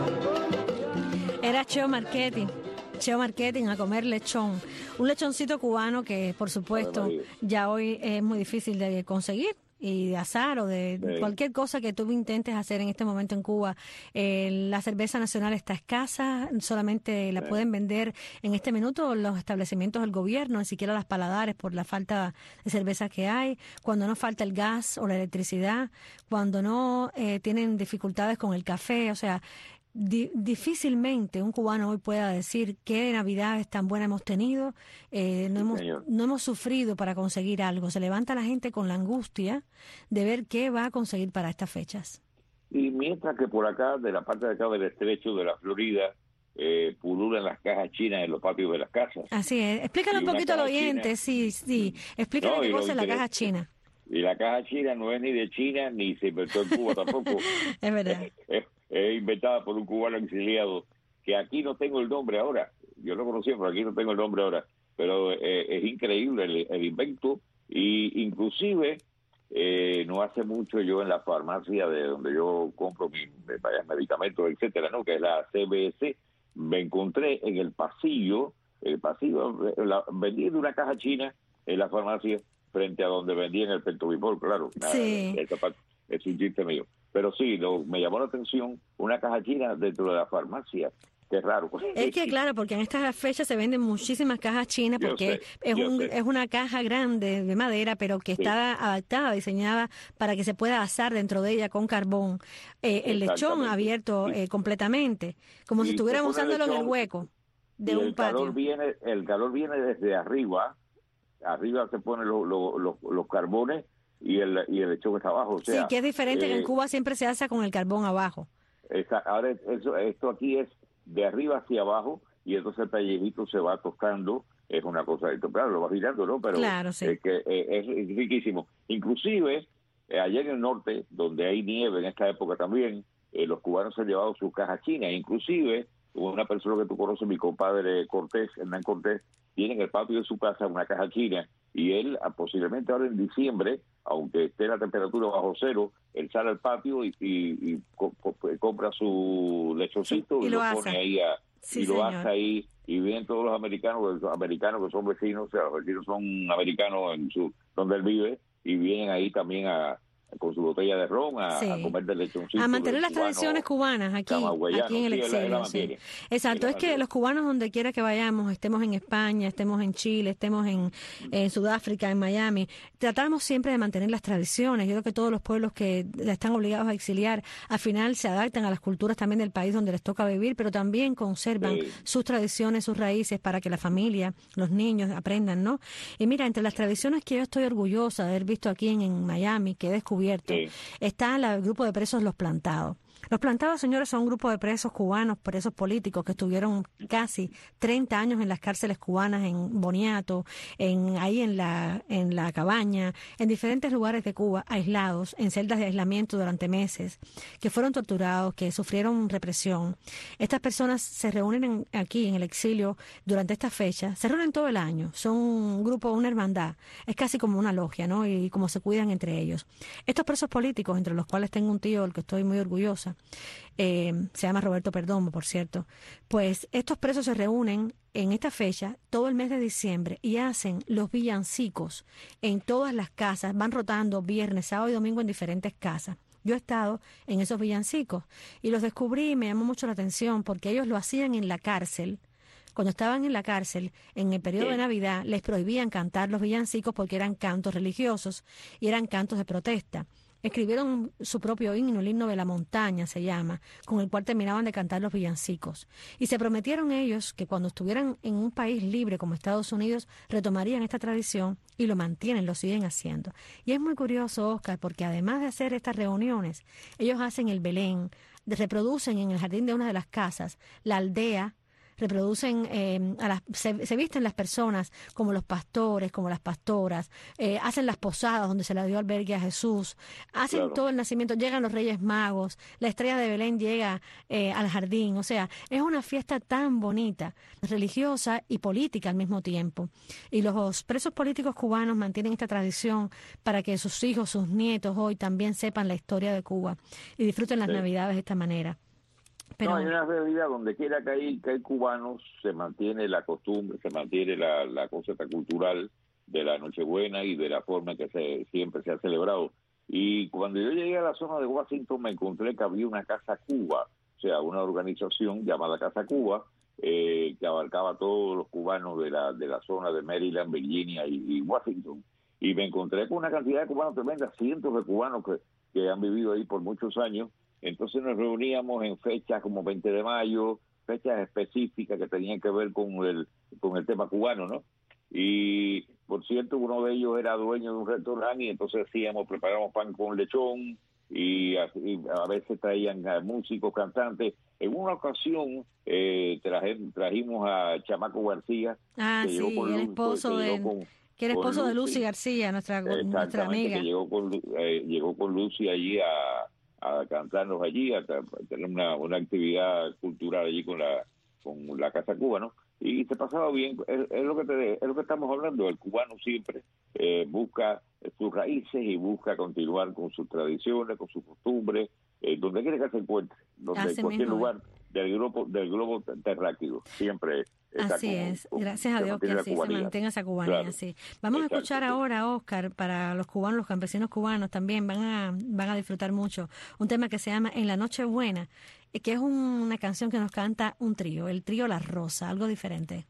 [SPEAKER 9] lechón.
[SPEAKER 4] Era Cheo Marchetti. Cheo Marchetti a comer lechón. Un lechoncito cubano que, por supuesto, ya hoy es muy difícil de conseguir y de asar o de sí. cualquier cosa que tú intentes hacer en este momento en Cuba. Eh, la cerveza nacional está escasa, solamente la sí. pueden vender en este minuto los establecimientos del gobierno, ni siquiera las paladares por la falta de cerveza que hay, cuando no falta el gas o la electricidad, cuando no eh, tienen dificultades con el café, o sea, Di- difícilmente un cubano hoy pueda decir qué navidades tan buenas hemos tenido, eh, no, hemos, no hemos sufrido para conseguir algo. Se levanta la gente con la angustia de ver qué va a conseguir para estas fechas.
[SPEAKER 10] Y mientras que por acá, de la parte de acá del estrecho de la Florida, eh, pululan las cajas chinas en los patios de las casas.
[SPEAKER 4] Así es. Explícale un poquito al oyente, sí, sí. Explícale
[SPEAKER 10] no,
[SPEAKER 4] qué cosa es la
[SPEAKER 10] interés...
[SPEAKER 4] caja china.
[SPEAKER 10] Y la caja china no es ni de China, ni se inventó en Cuba tampoco.
[SPEAKER 4] Es verdad.
[SPEAKER 10] Es, es inventada por un cubano exiliado, que aquí no tengo el nombre ahora. Yo lo conocía, pero aquí no tengo el nombre ahora. Pero eh, es increíble el, el invento. Y inclusive, eh, no hace mucho yo en la farmacia de donde yo compro mis medicamentos, etcétera, ¿no? Que es la C B S, me encontré en el pasillo, el pasillo, la, vendiendo una caja china en la farmacia, frente a donde vendían el Pentobipol, claro.
[SPEAKER 4] Sí.
[SPEAKER 10] Esa parte es un chiste mío. Pero sí, lo, me llamó la atención una caja china dentro de la farmacia. Qué raro.
[SPEAKER 4] Es que claro, porque en estas fechas se venden muchísimas cajas chinas, porque
[SPEAKER 10] sé,
[SPEAKER 4] es, un,
[SPEAKER 10] sé.
[SPEAKER 4] es una caja grande de madera, pero que
[SPEAKER 10] sí.
[SPEAKER 4] está adaptada, diseñada para que se pueda asar dentro de ella con carbón. Eh, el lechón abierto eh, completamente, como y si estuviéramos usándolo lechón, en el hueco de un
[SPEAKER 10] el
[SPEAKER 4] patio.
[SPEAKER 10] Calor viene, el calor viene desde arriba. Arriba se ponen los, los, los, los carbones y el, y el lechón está abajo. O sea,
[SPEAKER 4] sí, que es diferente, eh, que en Cuba siempre se asa con el carbón abajo.
[SPEAKER 10] Esa, ahora eso, esto aquí es de arriba hacia abajo y entonces el pellejito se va tostando. Es una cosa de esto, claro, lo va girando, ¿no? Pero
[SPEAKER 4] claro, sí.
[SPEAKER 10] es, que, eh, es riquísimo. Inclusive, eh, allá en el norte, donde hay nieve en esta época también, eh, los cubanos han llevado sus cajas chinas. Inclusive, una persona que tú conoces, mi compadre Cortés, Hernán Cortés, tiene en el patio de su casa una caja china y él posiblemente ahora en diciembre, aunque esté la temperatura bajo cero, él sale al patio y, y, y co- co- compra su lechoncito
[SPEAKER 4] y,
[SPEAKER 10] y
[SPEAKER 4] lo,
[SPEAKER 10] lo
[SPEAKER 4] asa.
[SPEAKER 10] pone ahí a,
[SPEAKER 4] sí,
[SPEAKER 10] y lo
[SPEAKER 4] señor.
[SPEAKER 10] hace ahí y vienen todos los americanos, los americanos que son vecinos, o sea, los vecinos son americanos en su donde él vive y vienen ahí también a con su botella de ron a,
[SPEAKER 4] sí.
[SPEAKER 10] a comer del lechoncito.
[SPEAKER 4] A mantener las
[SPEAKER 10] cubano,
[SPEAKER 4] tradiciones cubanas aquí, aquí en el
[SPEAKER 10] sí,
[SPEAKER 4] exilio. Sí. Exacto, es que los cubanos donde quiera que vayamos, estemos en España, estemos en Chile, estemos en, en Sudáfrica, en Miami, tratamos siempre de mantener las tradiciones. Yo creo que todos los pueblos que están obligados a exiliar, al final se adaptan a las culturas también del país donde les toca vivir, pero también conservan sí. sus tradiciones, sus raíces para que la familia, los niños aprendan, ¿no? Y mira, entre las tradiciones que yo estoy orgullosa de haber visto aquí en, en Miami, que he descubierto, Sí. está el grupo de presos Los Plantados. Los Plantados, señores, son un grupo de presos cubanos, presos políticos que estuvieron casi treinta años en las cárceles cubanas, en Boniato, en ahí en la en la Cabaña, en diferentes lugares de Cuba, aislados, en celdas de aislamiento durante meses, que fueron torturados, que sufrieron represión. Estas personas se reúnen en, aquí en el exilio durante esta fecha, se reúnen todo el año, son un grupo, una hermandad, es casi como una logia, ¿no? Y como se cuidan entre ellos. Estos presos políticos, entre los cuales tengo un tío del que estoy muy orgullosa, Eh, se llama Roberto Perdomo, por cierto, pues estos presos se reúnen en esta fecha todo el mes de diciembre y hacen los villancicos en todas las casas, van rotando viernes, sábado y domingo en diferentes casas. Yo he estado en esos villancicos y los descubrí y me llamó mucho la atención porque ellos lo hacían en la cárcel. Cuando estaban en la cárcel, en el periodo de Navidad, les prohibían cantar los villancicos porque eran cantos religiosos y eran cantos de protesta. Escribieron su propio himno, el himno de la montaña se llama, con el cual terminaban de cantar los villancicos. Y se prometieron ellos que cuando estuvieran en un país libre como Estados Unidos, retomarían esta tradición y lo mantienen, lo siguen haciendo. Y es muy curioso, Oscar, porque además de hacer estas reuniones, ellos hacen el Belén, reproducen en el jardín de una de las casas la aldea reproducen, eh, a las, se, se visten las personas como los pastores, como las pastoras, eh, hacen las posadas donde se le dio albergue a Jesús, hacen
[SPEAKER 10] Claro.
[SPEAKER 4] todo el nacimiento, llegan los Reyes Magos, la estrella de Belén llega eh, al jardín, o sea, es una fiesta tan bonita, religiosa y política al mismo tiempo. Y los presos políticos cubanos mantienen esta tradición para que sus hijos, sus nietos hoy también sepan la historia de Cuba y disfruten las
[SPEAKER 10] Sí.
[SPEAKER 4] Navidades de esta manera. Pero
[SPEAKER 10] No, hay una realidad donde quiera que hay, que hay cubanos, se mantiene la costumbre, se mantiene la, la cosa esta cultural de la Nochebuena y de la forma en que se, siempre se ha celebrado. Y cuando yo llegué a la zona de Washington me encontré que había una Casa Cuba, o sea, una organización llamada Casa Cuba, eh, que abarcaba a todos los cubanos de la, de la zona de Maryland, Virginia y, y Washington. Y me encontré con una cantidad de cubanos tremenda, cientos de cubanos que, que han vivido ahí por muchos años. Entonces nos reuníamos en fechas como veinte de mayo, fechas específicas que tenían que ver con el con el tema cubano, ¿no? Y, por cierto, uno de ellos era dueño de un restaurante y entonces hacíamos, preparamos pan con lechón y, así, a veces traían a músicos, cantantes. En una ocasión eh, traje, trajimos a Chamaco García,
[SPEAKER 4] Ah,
[SPEAKER 10] que
[SPEAKER 4] sí,
[SPEAKER 10] llegó con
[SPEAKER 4] el
[SPEAKER 10] Lu-
[SPEAKER 4] esposo
[SPEAKER 10] que llegó
[SPEAKER 4] de...
[SPEAKER 10] con-
[SPEAKER 4] que era
[SPEAKER 10] con
[SPEAKER 4] esposo de
[SPEAKER 10] Lucy.
[SPEAKER 4] Lucy García, nuestra, nuestra
[SPEAKER 10] Exactamente,
[SPEAKER 4] amiga.
[SPEAKER 10] que llegó con, Lu- eh, llegó con Lucy allí a, a cantarnos allí, a, a tener una, una actividad cultural allí con la con la Casa Cuba, ¿no? Y se pasaba bien, es, es lo que te, es lo que estamos hablando, el cubano siempre eh, busca sus raíces y busca continuar con sus tradiciones, con sus costumbres, eh, donde quiera que se encuentre, donde
[SPEAKER 4] Así
[SPEAKER 10] en cualquier
[SPEAKER 4] mismo es.
[SPEAKER 10] lugar del globo del globo terráqueo, siempre está
[SPEAKER 4] Así
[SPEAKER 10] con-
[SPEAKER 4] es,
[SPEAKER 10] con-
[SPEAKER 4] gracias a
[SPEAKER 10] se
[SPEAKER 4] Dios que
[SPEAKER 10] mantiene la
[SPEAKER 4] así se
[SPEAKER 10] cubanidad.
[SPEAKER 4] mantenga esa cubanía,
[SPEAKER 10] Claro.
[SPEAKER 4] sí. Vamos a
[SPEAKER 10] Exacto,
[SPEAKER 4] escuchar
[SPEAKER 10] sí.
[SPEAKER 4] ahora, Oscar, para los cubanos, los campesinos cubanos también van a van a disfrutar mucho, un tema que se llama En la Nochebuena, eh, que es un- una canción que nos canta un trío, el trío La Rosa, algo diferente.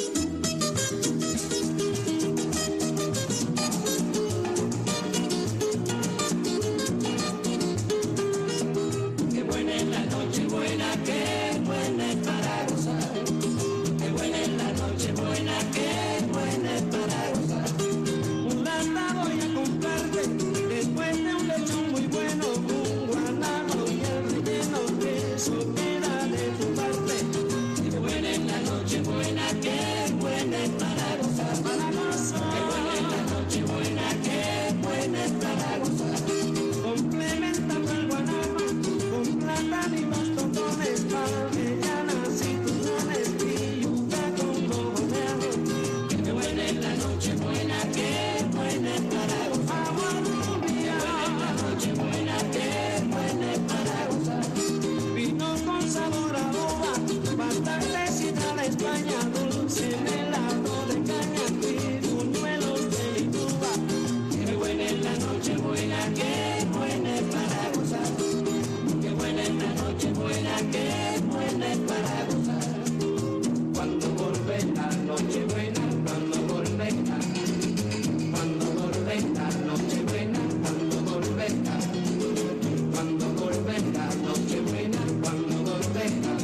[SPEAKER 9] Qué buena es la noche buena, qué buena es para gozar. Qué buena es la noche buena, qué buena es para gozar. Un lata voy a comprarte, después de un lechón muy bueno, un guanabo y el relleno, eso queda de tu parte. Qué buena es la noche buena, qué buena es para gozar. Para gozar. Qué buena es la noche buena, qué buena es para gozar. Complementando el guanabo con plátano y los totones, avellanas y turrones y yuca con mojoneado. Qué buena es la noche buena, qué buena es para gozar. Agua rubia. Qué buena es la noche buena, qué buena es para gozar. Vino con sabor a boba, bastante sidra de España, dulce helado de caña y buñuelos de Lituba. Qué buena es la noche buena, qué buena es para gozar. Qué buena es la noche buena, qué buena es para gozar. Cuando volvé la noche buena, cuando volvé la, cuando volvé la noche buena, cuando volvé la, cuando volvé la noche buena, cuando volvé la.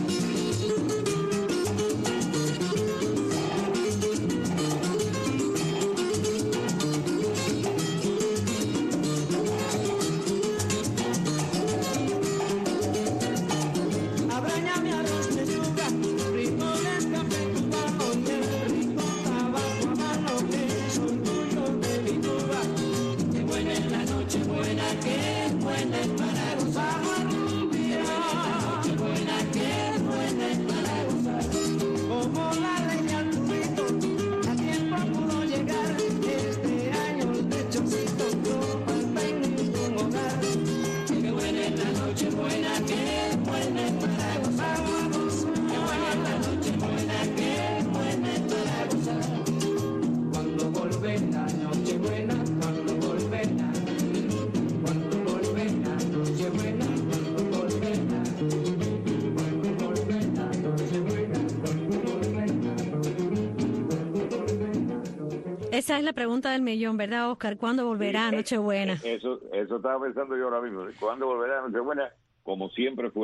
[SPEAKER 9] Abraña mi arroz de yuca, frijoles, café cubano y el rico tabaco a mano que son tuyos de mi Cuba. Qué buena es la noche buena, qué buena es para gozar. Agua rubia. Qué buena es la noche buena, qué buena es para gozar. Como la leña al burrito, a tiempo pudo llegar. Este año el lechocito toma el peine con hogar. Qué buena es la noche buena, qué buena es para gozar. Qué buena es la noche buena, qué buena es para gozar. Cuando volvé la noche buena, cuando volvé la, cuando volvé la noche buena, cuando volvé la, cuando volvé la noche buena, cuando volvé la.
[SPEAKER 4] Esa es la pregunta del millón, ¿verdad, Oscar? ¿Cuándo volverá
[SPEAKER 10] Sí,
[SPEAKER 4] Nochebuena?
[SPEAKER 10] Eso, eso estaba pensando yo ahora mismo. ¿Cuándo volverá Nochebuena? Como siempre fue.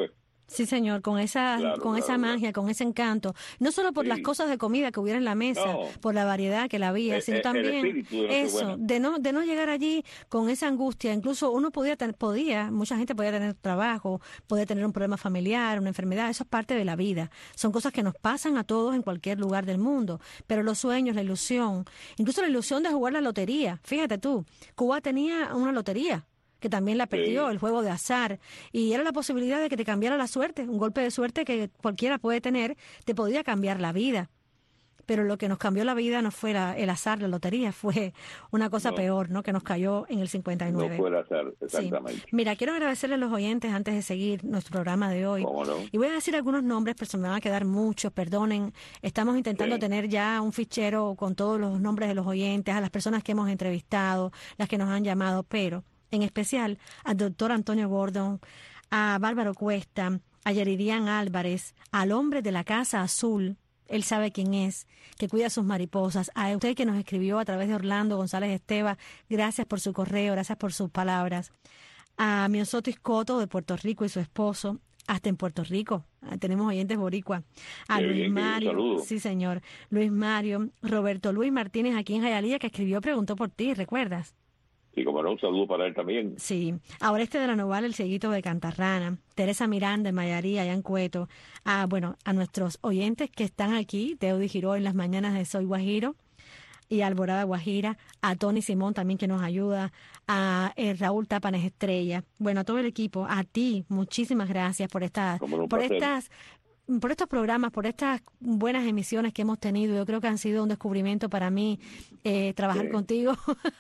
[SPEAKER 4] Sí, señor, con esa
[SPEAKER 10] Claro,
[SPEAKER 4] con
[SPEAKER 10] claro,
[SPEAKER 4] esa magia, con ese encanto, no solo por
[SPEAKER 10] Sí.
[SPEAKER 4] las cosas de comida que hubiera en la mesa,
[SPEAKER 10] No.
[SPEAKER 4] por la variedad que la había,
[SPEAKER 10] Eh,
[SPEAKER 4] sino
[SPEAKER 10] eh, el
[SPEAKER 4] también
[SPEAKER 10] espíritu de
[SPEAKER 4] eso,
[SPEAKER 10] Nochebuena.
[SPEAKER 4] de no de no llegar allí con esa angustia. Incluso uno podía ten- podía, mucha gente podía tener trabajo, podía tener un problema familiar, una enfermedad, eso es parte de la vida. Son cosas que nos pasan a todos en cualquier lugar del mundo, pero los sueños, la ilusión, incluso la ilusión de jugar la lotería. Fíjate tú, Cuba tenía una lotería que también la perdió,
[SPEAKER 10] Sí.
[SPEAKER 4] el juego de azar, y era la posibilidad de que te cambiara la suerte, un golpe de suerte que cualquiera puede tener, te podía cambiar la vida. Pero lo que nos cambió la vida no fue la- el azar, la lotería, fue una cosa
[SPEAKER 10] No.
[SPEAKER 4] peor, ¿no? Que nos cayó en el cincuenta y nueve.
[SPEAKER 10] No fuera a ser,
[SPEAKER 4] Sí.
[SPEAKER 10] exactamente.
[SPEAKER 4] Mira, quiero agradecerle a los oyentes antes de seguir nuestro programa de hoy.
[SPEAKER 10] ¿Cómo no?
[SPEAKER 4] Y voy a decir algunos nombres, pero se me van a quedar muchos, perdonen. Estamos intentando
[SPEAKER 10] Sí.
[SPEAKER 4] tener ya un fichero con todos los nombres de los oyentes, a las personas que hemos entrevistado, las que nos han llamado, pero en especial al doctor Antonio Gordon, a Bárbaro Cuesta, a Yeridian Álvarez, al hombre de la Casa Azul, él sabe quién es, que cuida sus mariposas, a usted que nos escribió a través de Orlando González Esteva, gracias por su correo, gracias por sus palabras, a Miosotis Coto de Puerto Rico y su esposo, hasta en Puerto Rico, ah, tenemos oyentes boricua, a
[SPEAKER 10] Qué
[SPEAKER 4] Luis
[SPEAKER 10] bien, qué bien,
[SPEAKER 4] Mario,
[SPEAKER 10] saludo.
[SPEAKER 4] sí señor, Luis Mario, Roberto Luis Martínez aquí en Jayalía, que escribió, preguntó por ti, ¿recuerdas?
[SPEAKER 10] Sí, como no, un saludo para él también.
[SPEAKER 4] Sí, ahora este de la Noval, el cieguito de Cantarrana, Teresa Miranda en Mayarí, allá en Cueto, a, bueno, a nuestros oyentes que están aquí, Teody Giró en las mañanas de Soy Guajiro y Alborada Guajira, a Tony Simón también que nos ayuda, a eh, Raúl Tapanes Estrella, bueno, a todo el equipo, a ti, muchísimas gracias por estas,
[SPEAKER 10] Como no, un
[SPEAKER 4] por
[SPEAKER 10] placer.
[SPEAKER 4] estas por estos programas, por estas buenas emisiones que hemos tenido. Yo creo que han sido un descubrimiento para mí eh, trabajar
[SPEAKER 10] Sí.
[SPEAKER 4] contigo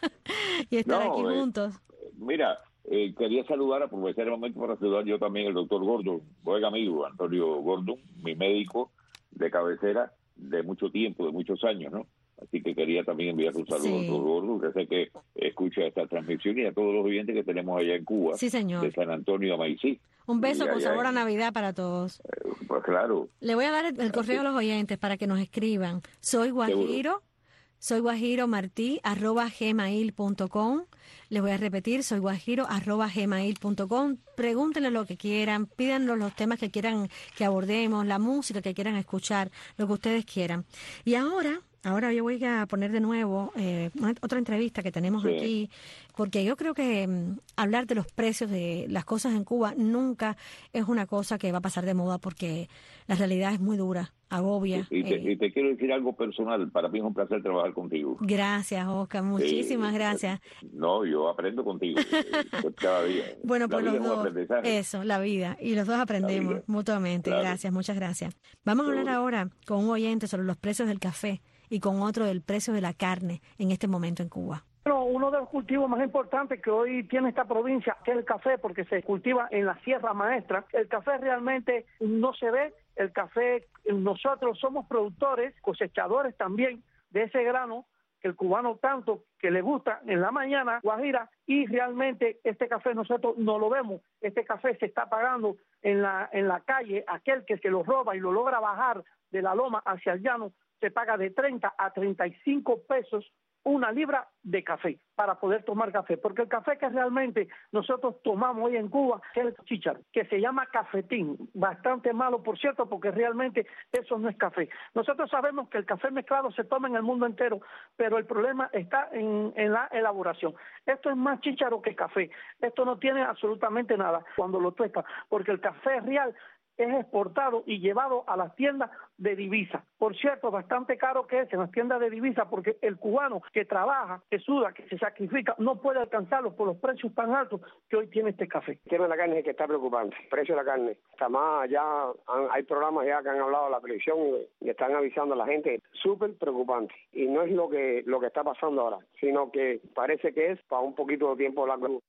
[SPEAKER 4] y estar
[SPEAKER 10] No,
[SPEAKER 4] aquí
[SPEAKER 10] eh,
[SPEAKER 4] juntos.
[SPEAKER 10] Mira, eh, quería saludar, aprovechar el momento para saludar yo también al doctor Gordon, buen amigo Antonio Gordon, mi médico de cabecera de mucho tiempo, de muchos años, ¿no? Así que quería también enviar un saludo
[SPEAKER 4] Sí.
[SPEAKER 10] al doctor Gordon, que sé que escucha esta transmisión, y a todos los oyentes que tenemos allá en Cuba,
[SPEAKER 4] Sí, señor.
[SPEAKER 10] de San Antonio a Maicí.
[SPEAKER 4] Un beso
[SPEAKER 10] Y
[SPEAKER 4] con
[SPEAKER 10] allá
[SPEAKER 4] sabor a
[SPEAKER 10] en-
[SPEAKER 4] Navidad para todos.
[SPEAKER 10] Pues claro,
[SPEAKER 4] Le voy a dar el, el correo a los oyentes para que nos escriban. Soy Guajiro, soy Guajiro Martí, arroba gmail punto com. Les voy a repetir, soy Guajiro, arroba gmail punto com. Pregúntenle lo que quieran, pídanos los temas que quieran que abordemos, la música que quieran escuchar, lo que ustedes quieran. Y ahora... Ahora yo voy a poner de nuevo eh, una- otra entrevista que tenemos
[SPEAKER 18] Sí.
[SPEAKER 4] aquí, porque yo creo que mm, hablar de los precios de las cosas en Cuba nunca es una cosa que va a pasar de moda, porque la realidad es muy dura, agobia.
[SPEAKER 10] y te,
[SPEAKER 4] eh,
[SPEAKER 10] y te quiero decir algo personal, para mí es un placer trabajar contigo.
[SPEAKER 4] Gracias, Oscar, muchísimas
[SPEAKER 10] Eh,
[SPEAKER 4] gracias.
[SPEAKER 10] No, yo aprendo contigo eh, cada día.
[SPEAKER 4] Bueno,
[SPEAKER 10] La
[SPEAKER 4] pues
[SPEAKER 10] vida
[SPEAKER 4] los
[SPEAKER 10] es un
[SPEAKER 4] dos,
[SPEAKER 10] aprendizaje.
[SPEAKER 4] eso, la vida, y los dos aprendemos
[SPEAKER 10] vida,
[SPEAKER 4] mutuamente.
[SPEAKER 10] claro.
[SPEAKER 4] Gracias, muchas gracias. Vamos a hablar
[SPEAKER 10] Seguro.
[SPEAKER 4] ahora con un oyente sobre los precios del café y con otro del precio de la carne en este momento en Cuba.
[SPEAKER 15] Bueno, uno de los cultivos más importantes que hoy tiene esta provincia, que es el café, porque se cultiva en la Sierra Maestra. El café realmente no se ve, el café, nosotros somos productores, cosechadores también de ese grano, que el cubano tanto que le gusta en la mañana, Guajira, y realmente este café nosotros no lo vemos, este café se está pagando en la, en la calle, aquel que se lo roba y lo logra bajar de la loma hacia el llano, se paga de treinta a treinta y cinco pesos una libra de café para poder tomar café, porque el café que realmente nosotros tomamos hoy en Cuba es el chícharo, que se llama cafetín, bastante malo por cierto, porque realmente eso no es café. Nosotros sabemos que el café mezclado se toma en el mundo entero, pero el problema está en, en la elaboración. Esto es más chícharo que café, esto no tiene absolutamente nada cuando lo tuestas, porque el café real es exportado y llevado a las tiendas de divisa. Por cierto, bastante caro que es en las tiendas de divisa, porque el cubano que trabaja, que suda, que se sacrifica, no puede alcanzarlos por los precios tan altos que hoy tiene este café.
[SPEAKER 18] El tema de la carne es el que está preocupante, el precio de la carne. Está más, ya han- hay programas ya que han hablado de la televisión y están avisando a la gente, súper preocupante. Y no es lo que lo que está pasando ahora, sino que parece que es para un poquito de tiempo largo.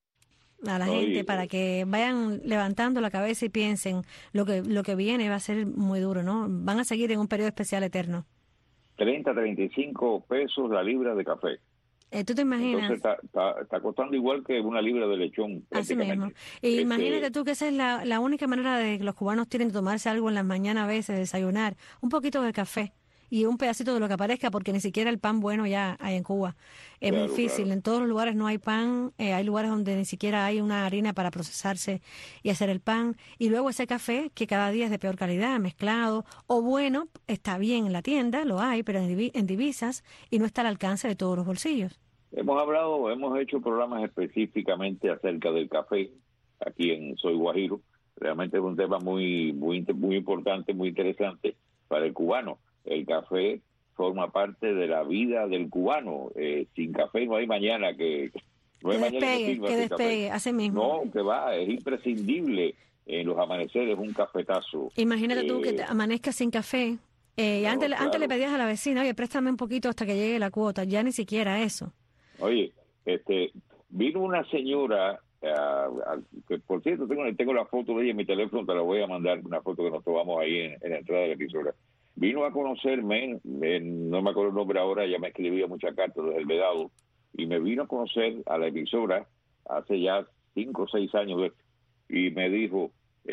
[SPEAKER 4] A la
[SPEAKER 10] Oye,
[SPEAKER 4] gente para que vayan levantando la cabeza y piensen lo que lo que viene va a ser muy duro, ¿no? Van a seguir en un periodo especial eterno.
[SPEAKER 10] treinta, treinta y cinco pesos la libra de café.
[SPEAKER 4] Eh, ¿Tú te imaginas?
[SPEAKER 10] Entonces está, está, está costando igual que una libra de lechón.
[SPEAKER 4] Así mismo.
[SPEAKER 10] prácticamente.
[SPEAKER 4] Y
[SPEAKER 10] Este,
[SPEAKER 4] imagínate tú que esa es la, la única manera de que los cubanos tienen de tomarse algo en las mañanas a veces, desayunar, un poquito de café. y un pedacito de lo que aparezca, porque ni siquiera el pan bueno ya hay en Cuba. Es
[SPEAKER 10] Claro,
[SPEAKER 4] muy difícil,
[SPEAKER 10] claro.
[SPEAKER 4] en todos los lugares no hay pan, eh, hay lugares donde ni siquiera hay una harina para procesarse y hacer el pan. Y luego ese café, que cada día es de peor calidad, mezclado, o bueno, está bien en la tienda, lo hay, pero en, divi- en divisas, y no está al alcance de todos los bolsillos.
[SPEAKER 10] Hemos hablado, hemos hecho programas específicamente acerca del café aquí en Soy Guajiro. Realmente es un tema muy, muy, muy importante, muy interesante para el cubano. El café forma parte de la vida del cubano. Eh, sin café no hay mañana que no hay
[SPEAKER 4] Que
[SPEAKER 10] mañana
[SPEAKER 4] despegue,
[SPEAKER 10] sirva
[SPEAKER 4] que
[SPEAKER 10] sin
[SPEAKER 4] despegue,
[SPEAKER 10] café.
[SPEAKER 4] así mismo.
[SPEAKER 10] No, que va, es imprescindible en los amaneceres un cafetazo.
[SPEAKER 4] Imagínate tú que
[SPEAKER 10] Eh,
[SPEAKER 4] te amanezcas sin café. Eh, y
[SPEAKER 10] no,
[SPEAKER 4] antes, antes le
[SPEAKER 10] claro.
[SPEAKER 4] pedías a la vecina, oye, préstame un poquito hasta que llegue la cuota. Ya ni siquiera eso.
[SPEAKER 10] Oye, este, vino una señora, ah, ah, que por cierto tengo, tengo la foto de ella en mi teléfono, te la voy a mandar, una foto que nos tomamos ahí en, en la entrada de la emisora. Vino a conocerme, eh, no me acuerdo el nombre ahora, ella me escribía muchas cartas desde el Vedado, y me vino a conocer a la emisora hace ya cinco o seis años, de- y me dijo,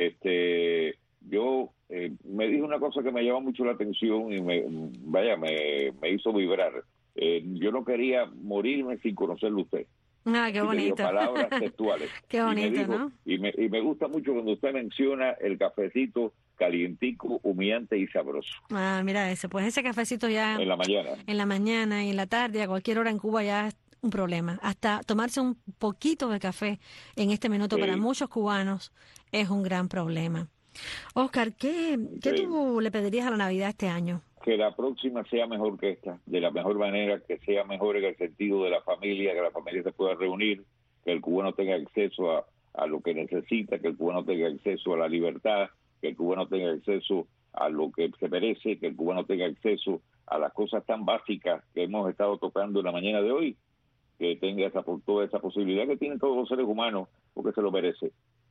[SPEAKER 10] este, yo, eh, me dijo una cosa que me llamó mucho la atención y me, vaya, me, me hizo vibrar. Eh, yo no quería morirme sin conocerlo a usted.
[SPEAKER 4] Ah, qué
[SPEAKER 10] Y me dio
[SPEAKER 4] bonito.
[SPEAKER 10] palabras textuales.
[SPEAKER 4] Qué
[SPEAKER 10] Y me
[SPEAKER 4] bonito,
[SPEAKER 10] dijo-
[SPEAKER 4] ¿no?
[SPEAKER 10] Y me, y me gusta mucho cuando usted menciona el cafecito calientico, humeante y sabroso
[SPEAKER 4] Ah, mira eso. Pues ese cafecito ya
[SPEAKER 10] en la mañana.
[SPEAKER 4] en la mañana y en la tarde, a cualquier hora en Cuba ya es un problema. Hasta tomarse un poquito de café en este minuto
[SPEAKER 10] Sí.
[SPEAKER 4] para muchos cubanos es un gran problema. Oscar, ¿qué, qué
[SPEAKER 10] Sí.
[SPEAKER 4] tú le pedirías a la Navidad este año?
[SPEAKER 10] Que la próxima sea mejor que esta, de la mejor manera, que sea mejor en el sentido de la familia, que la familia se pueda reunir, que el cubano tenga acceso a, a lo que necesita, que el cubano tenga acceso a la libertad, que el cubano tenga acceso a lo que se merece, que el cubano tenga acceso a las cosas tan básicas que hemos estado tocando en la mañana de hoy, que tenga esa, toda esa posibilidad que tienen todos los seres humanos, porque se lo merece.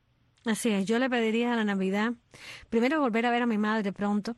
[SPEAKER 4] Así es, yo le pediría a la Navidad, primero volver a ver a mi madre pronto,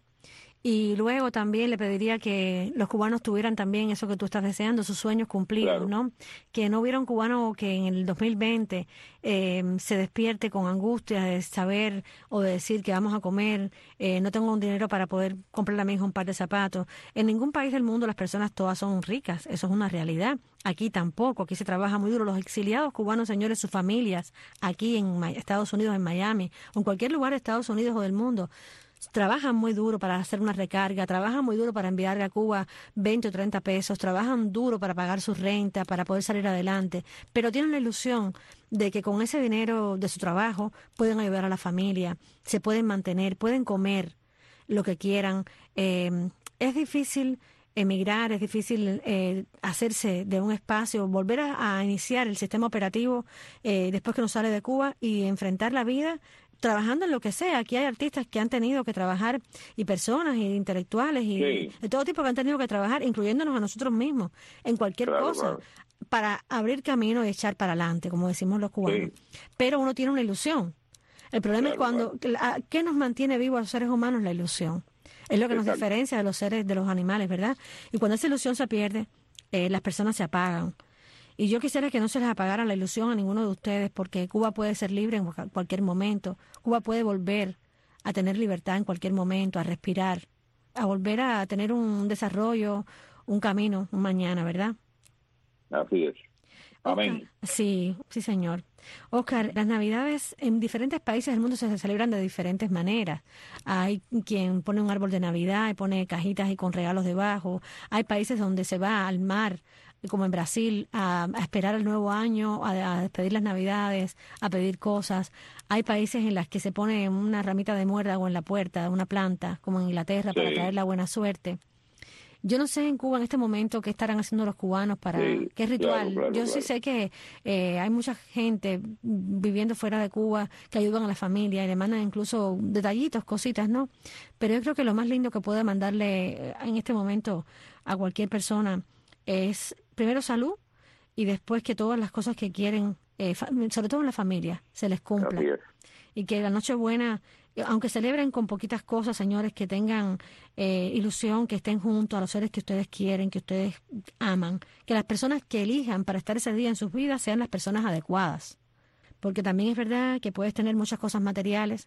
[SPEAKER 4] y luego también le pediría que los cubanos tuvieran también eso que tú estás deseando, sus sueños cumplidos,
[SPEAKER 10] Claro.
[SPEAKER 4] ¿no? Que no hubiera un cubano que en el dos mil veinte eh, se despierte con angustia de saber o de decir que vamos a comer, eh, no tengo un dinero para poder comprarle a mi hija un par de zapatos. En ningún país del mundo las personas todas son ricas, eso es una realidad. Aquí tampoco, aquí se trabaja muy duro. Los exiliados cubanos, señores, sus familias, aquí en Ma- Estados Unidos, en Miami, o en cualquier lugar de Estados Unidos o del mundo, trabajan muy duro para hacer una recarga, trabajan muy duro para enviar a Cuba veinte o treinta pesos, trabajan duro para pagar su renta, para poder salir adelante, pero tienen la ilusión de que con ese dinero de su trabajo pueden ayudar a la familia, se pueden mantener, pueden comer lo que quieran. Eh, es difícil emigrar, es difícil eh, hacerse de un espacio, volver a, a iniciar el sistema operativo eh, después que uno sale de Cuba y enfrentar la vida trabajando en lo que sea. Aquí hay artistas que han tenido que trabajar, y personas, y intelectuales, y
[SPEAKER 10] Sí.
[SPEAKER 4] de todo tipo que han tenido que trabajar, incluyéndonos a nosotros mismos, en cualquier
[SPEAKER 10] Claro,
[SPEAKER 4] cosa,
[SPEAKER 10] claro.
[SPEAKER 4] para abrir camino y echar para adelante, como decimos los cubanos. Pero uno tiene una ilusión. El problema es cuando, la- ¿qué nos mantiene vivos a los seres humanos? La ilusión. Es lo que nos
[SPEAKER 10] Exacto.
[SPEAKER 4] diferencia de los seres, de los animales, ¿verdad? Y cuando esa ilusión se pierde, eh, las personas se apagan. Y yo quisiera que no se les apagara la ilusión a ninguno de ustedes, porque Cuba puede ser libre en cual- cualquier momento. Cuba puede volver a tener libertad en cualquier momento, a respirar, a volver a tener un desarrollo, un camino, un mañana, ¿verdad?
[SPEAKER 10] Así es. Amén.
[SPEAKER 4] Sí, sí, señor. Oscar, las Navidades en diferentes países del mundo se celebran de diferentes maneras. Hay quien pone un árbol de Navidad y pone cajitas y con regalos debajo. Hay países donde se va al mar, como en Brasil, a, a esperar el nuevo año, a, a despedir las Navidades, a pedir cosas. Hay países en las que se pone una ramita de muérdago en la puerta, una planta, como en Inglaterra, para
[SPEAKER 10] Sí.
[SPEAKER 4] traer la buena suerte. Yo no sé en Cuba en este momento qué estarán haciendo los cubanos para
[SPEAKER 10] Sí,
[SPEAKER 4] qué ritual.
[SPEAKER 10] claro, claro,
[SPEAKER 4] Yo sí
[SPEAKER 10] claro.
[SPEAKER 4] sé que eh, hay mucha gente viviendo fuera de Cuba que ayudan a la familia y le mandan incluso detallitos, cositas, ¿no? Pero yo creo que lo más lindo que puede mandarle eh, en este momento a cualquier persona es primero salud y después que todas las cosas que quieren, eh, fa- sobre todo en la familia, se les cumpla.
[SPEAKER 10] Así es.
[SPEAKER 4] Y que la Nochebuena, aunque celebren con poquitas cosas, señores, que tengan eh, ilusión, que estén juntos a los seres que ustedes quieren, que ustedes aman, que las personas que elijan para estar ese día en sus vidas sean las personas adecuadas. Porque también es verdad que puedes tener muchas cosas materiales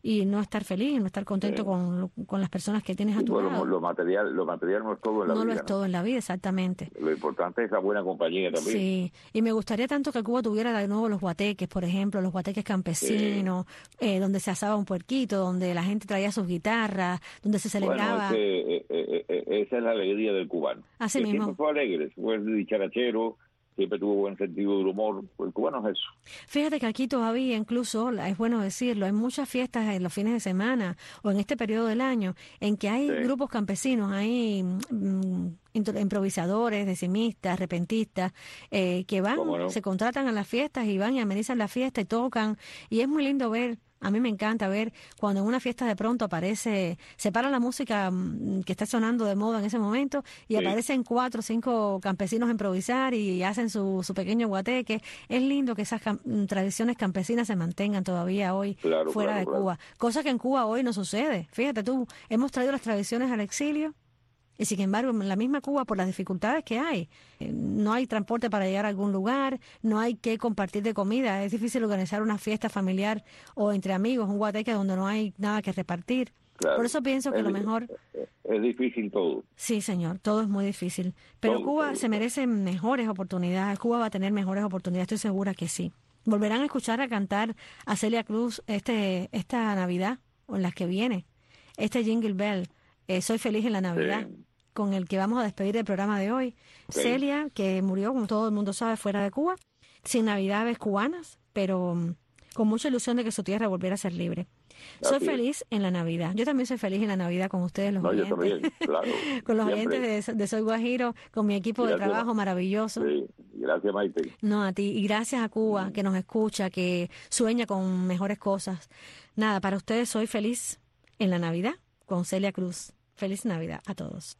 [SPEAKER 4] y no estar feliz, no estar contento
[SPEAKER 10] sí.
[SPEAKER 4] con, con las personas que tienes a tu
[SPEAKER 10] bueno,
[SPEAKER 4] lado.
[SPEAKER 10] Lo material, lo material no es todo en la
[SPEAKER 4] no
[SPEAKER 10] vida.
[SPEAKER 4] No lo es
[SPEAKER 10] ¿no?
[SPEAKER 4] todo en la vida, exactamente.
[SPEAKER 10] Lo importante es la buena compañía también.
[SPEAKER 4] Sí, y me gustaría tanto que Cuba tuviera de nuevo los guateques, por ejemplo, los guateques campesinos, sí. eh, donde se asaba un puerquito, donde la gente traía sus guitarras, donde se celebraba.
[SPEAKER 10] Bueno, ese, eh, eh, eh, esa es la alegría del cubano.
[SPEAKER 4] Así
[SPEAKER 10] que
[SPEAKER 4] mismo.
[SPEAKER 10] Siempre fue alegre, fue dicharachero, siempre tuvo buen sentido del humor. Pues el cubano es eso.
[SPEAKER 4] Fíjate que aquí todavía, incluso, es bueno decirlo, hay muchas fiestas en los fines de semana o en este periodo del año en que hay sí. grupos campesinos, hay mm, improvisadores, decimistas, repentistas, eh, que van, no? se contratan a las fiestas y van y amenizan la fiesta y tocan. Y es muy lindo ver. A mí me encanta ver cuando en una fiesta de pronto aparece, se para la música que está sonando de moda en ese momento y sí. aparecen cuatro o cinco campesinos a improvisar y hacen su, su pequeño guateque. Es lindo que esas cam tradiciones campesinas se mantengan todavía hoy
[SPEAKER 10] claro,
[SPEAKER 4] fuera
[SPEAKER 10] claro,
[SPEAKER 4] de
[SPEAKER 10] claro.
[SPEAKER 4] Cuba. Cosa que en Cuba hoy no sucede. Fíjate tú, hemos traído las tradiciones al exilio. Y sin embargo, en la misma Cuba, por las dificultades que hay, no hay transporte para llegar a algún lugar, no hay que compartir de comida, es difícil organizar una fiesta familiar o entre amigos, un guateque donde no hay nada que repartir. Claro. Por eso pienso que
[SPEAKER 10] es,
[SPEAKER 4] lo mejor...
[SPEAKER 10] Es difícil todo.
[SPEAKER 4] Sí, señor, todo es muy difícil. Pero todo, Cuba todo. se merece mejores oportunidades, Cuba va a tener mejores oportunidades, estoy segura que sí. Volverán a escuchar a cantar a Celia Cruz este esta Navidad, o en las que viene, este Jingle Bell, eh, Soy Feliz en la Navidad. Sí. Con el que vamos a despedir el programa de hoy. Sí. Celia, que murió, como todo el mundo sabe, fuera de Cuba, sin navidades cubanas, pero um, con mucha ilusión de que su tierra volviera a ser libre. Así soy feliz es. en la Navidad. Yo también soy feliz en la Navidad con ustedes, los
[SPEAKER 10] no,
[SPEAKER 4] oyentes.
[SPEAKER 10] Yo también, claro.
[SPEAKER 4] con los
[SPEAKER 10] Siempre.
[SPEAKER 4] oyentes de, de Soy Guajiro, con mi equipo gracias, de trabajo maravilloso.
[SPEAKER 10] Sí. Gracias, Maite.
[SPEAKER 4] No, a ti. Y gracias a Cuba, mm. que nos escucha, que sueña con mejores cosas. Nada, para ustedes soy feliz en la Navidad con Celia Cruz. Feliz Navidad a todos.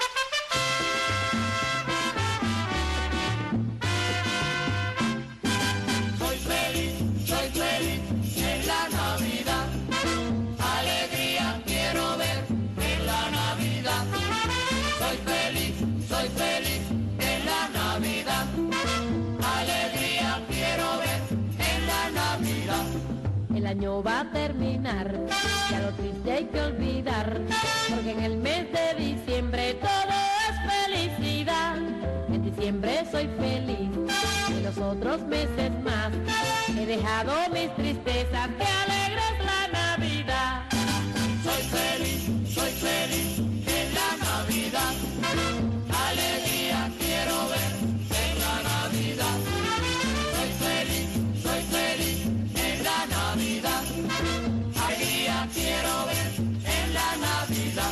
[SPEAKER 9] Soy feliz, soy feliz en la Navidad. Alegría quiero ver en la Navidad. Soy feliz, soy feliz en la Navidad. Alegría quiero ver en la Navidad.
[SPEAKER 8] El año va a terminar, ya lo triste hay que olvidar, porque en el mes de diciembre todo es felicidad. En diciembre soy feliz, y los otros meses más he dejado mis tristezas, que alegre es la Navidad.
[SPEAKER 9] Soy feliz, soy feliz en la Navidad. Alegría quiero ver en la Navidad. Soy feliz, soy feliz en la Navidad. Alegría quiero ver en la Navidad.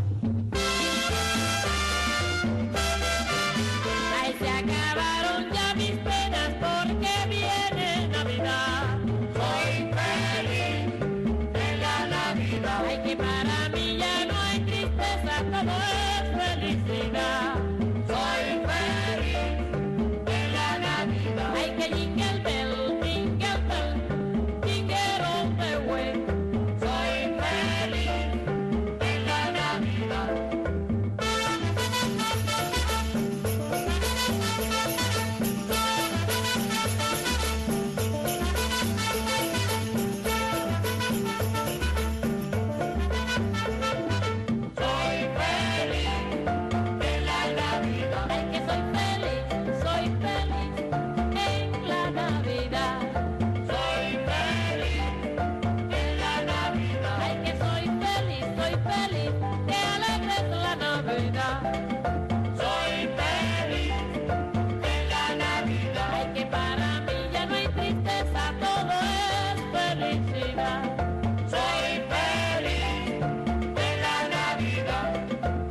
[SPEAKER 8] Ay, se acabaron ya mis penas porque viene Navidad.
[SPEAKER 9] Soy feliz en la Navidad.
[SPEAKER 8] Ay, que para mí ya no hay tristeza, todo es felicidad.
[SPEAKER 9] Soy feliz en la Navidad.
[SPEAKER 8] Ay, que jingle bell, jingle bell, jingle all the way.
[SPEAKER 9] Soy feliz en la Navidad. Soy feliz en la Navidad.
[SPEAKER 8] Ay, que soy feliz, soy feliz en la Navidad.
[SPEAKER 9] Soy feliz en la Navidad.
[SPEAKER 8] Ay, que soy feliz, soy feliz, que alegre es la Navidad.
[SPEAKER 9] Soy feliz en la Navidad.
[SPEAKER 8] Ay, que para mí ya no hay tristeza, todo es felicidad.
[SPEAKER 9] Soy feliz en la Navidad.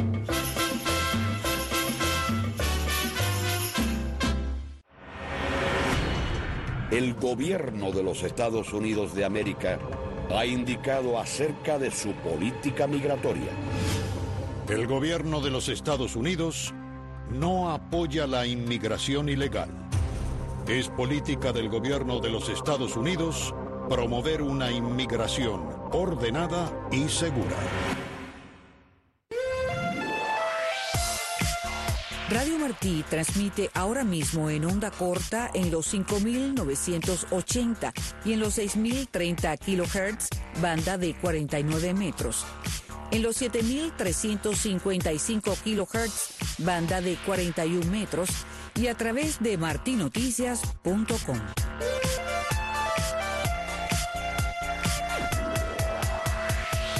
[SPEAKER 2] El gobierno de los Estados Unidos de América ha indicado acerca de su política migratoria.
[SPEAKER 19] El gobierno de los Estados Unidos no apoya la inmigración ilegal. Es política del gobierno de los Estados Unidos promover una inmigración ordenada y segura.
[SPEAKER 20] Radio Martí transmite ahora mismo en onda corta en los cinco mil novecientos ochenta y en los seis mil treinta kilohertz, banda de cuarenta y nueve metros. En los siete mil trescientos cincuenta y cinco kilohertz, banda de cuarenta y uno metros, y a través de martinoticias punto com.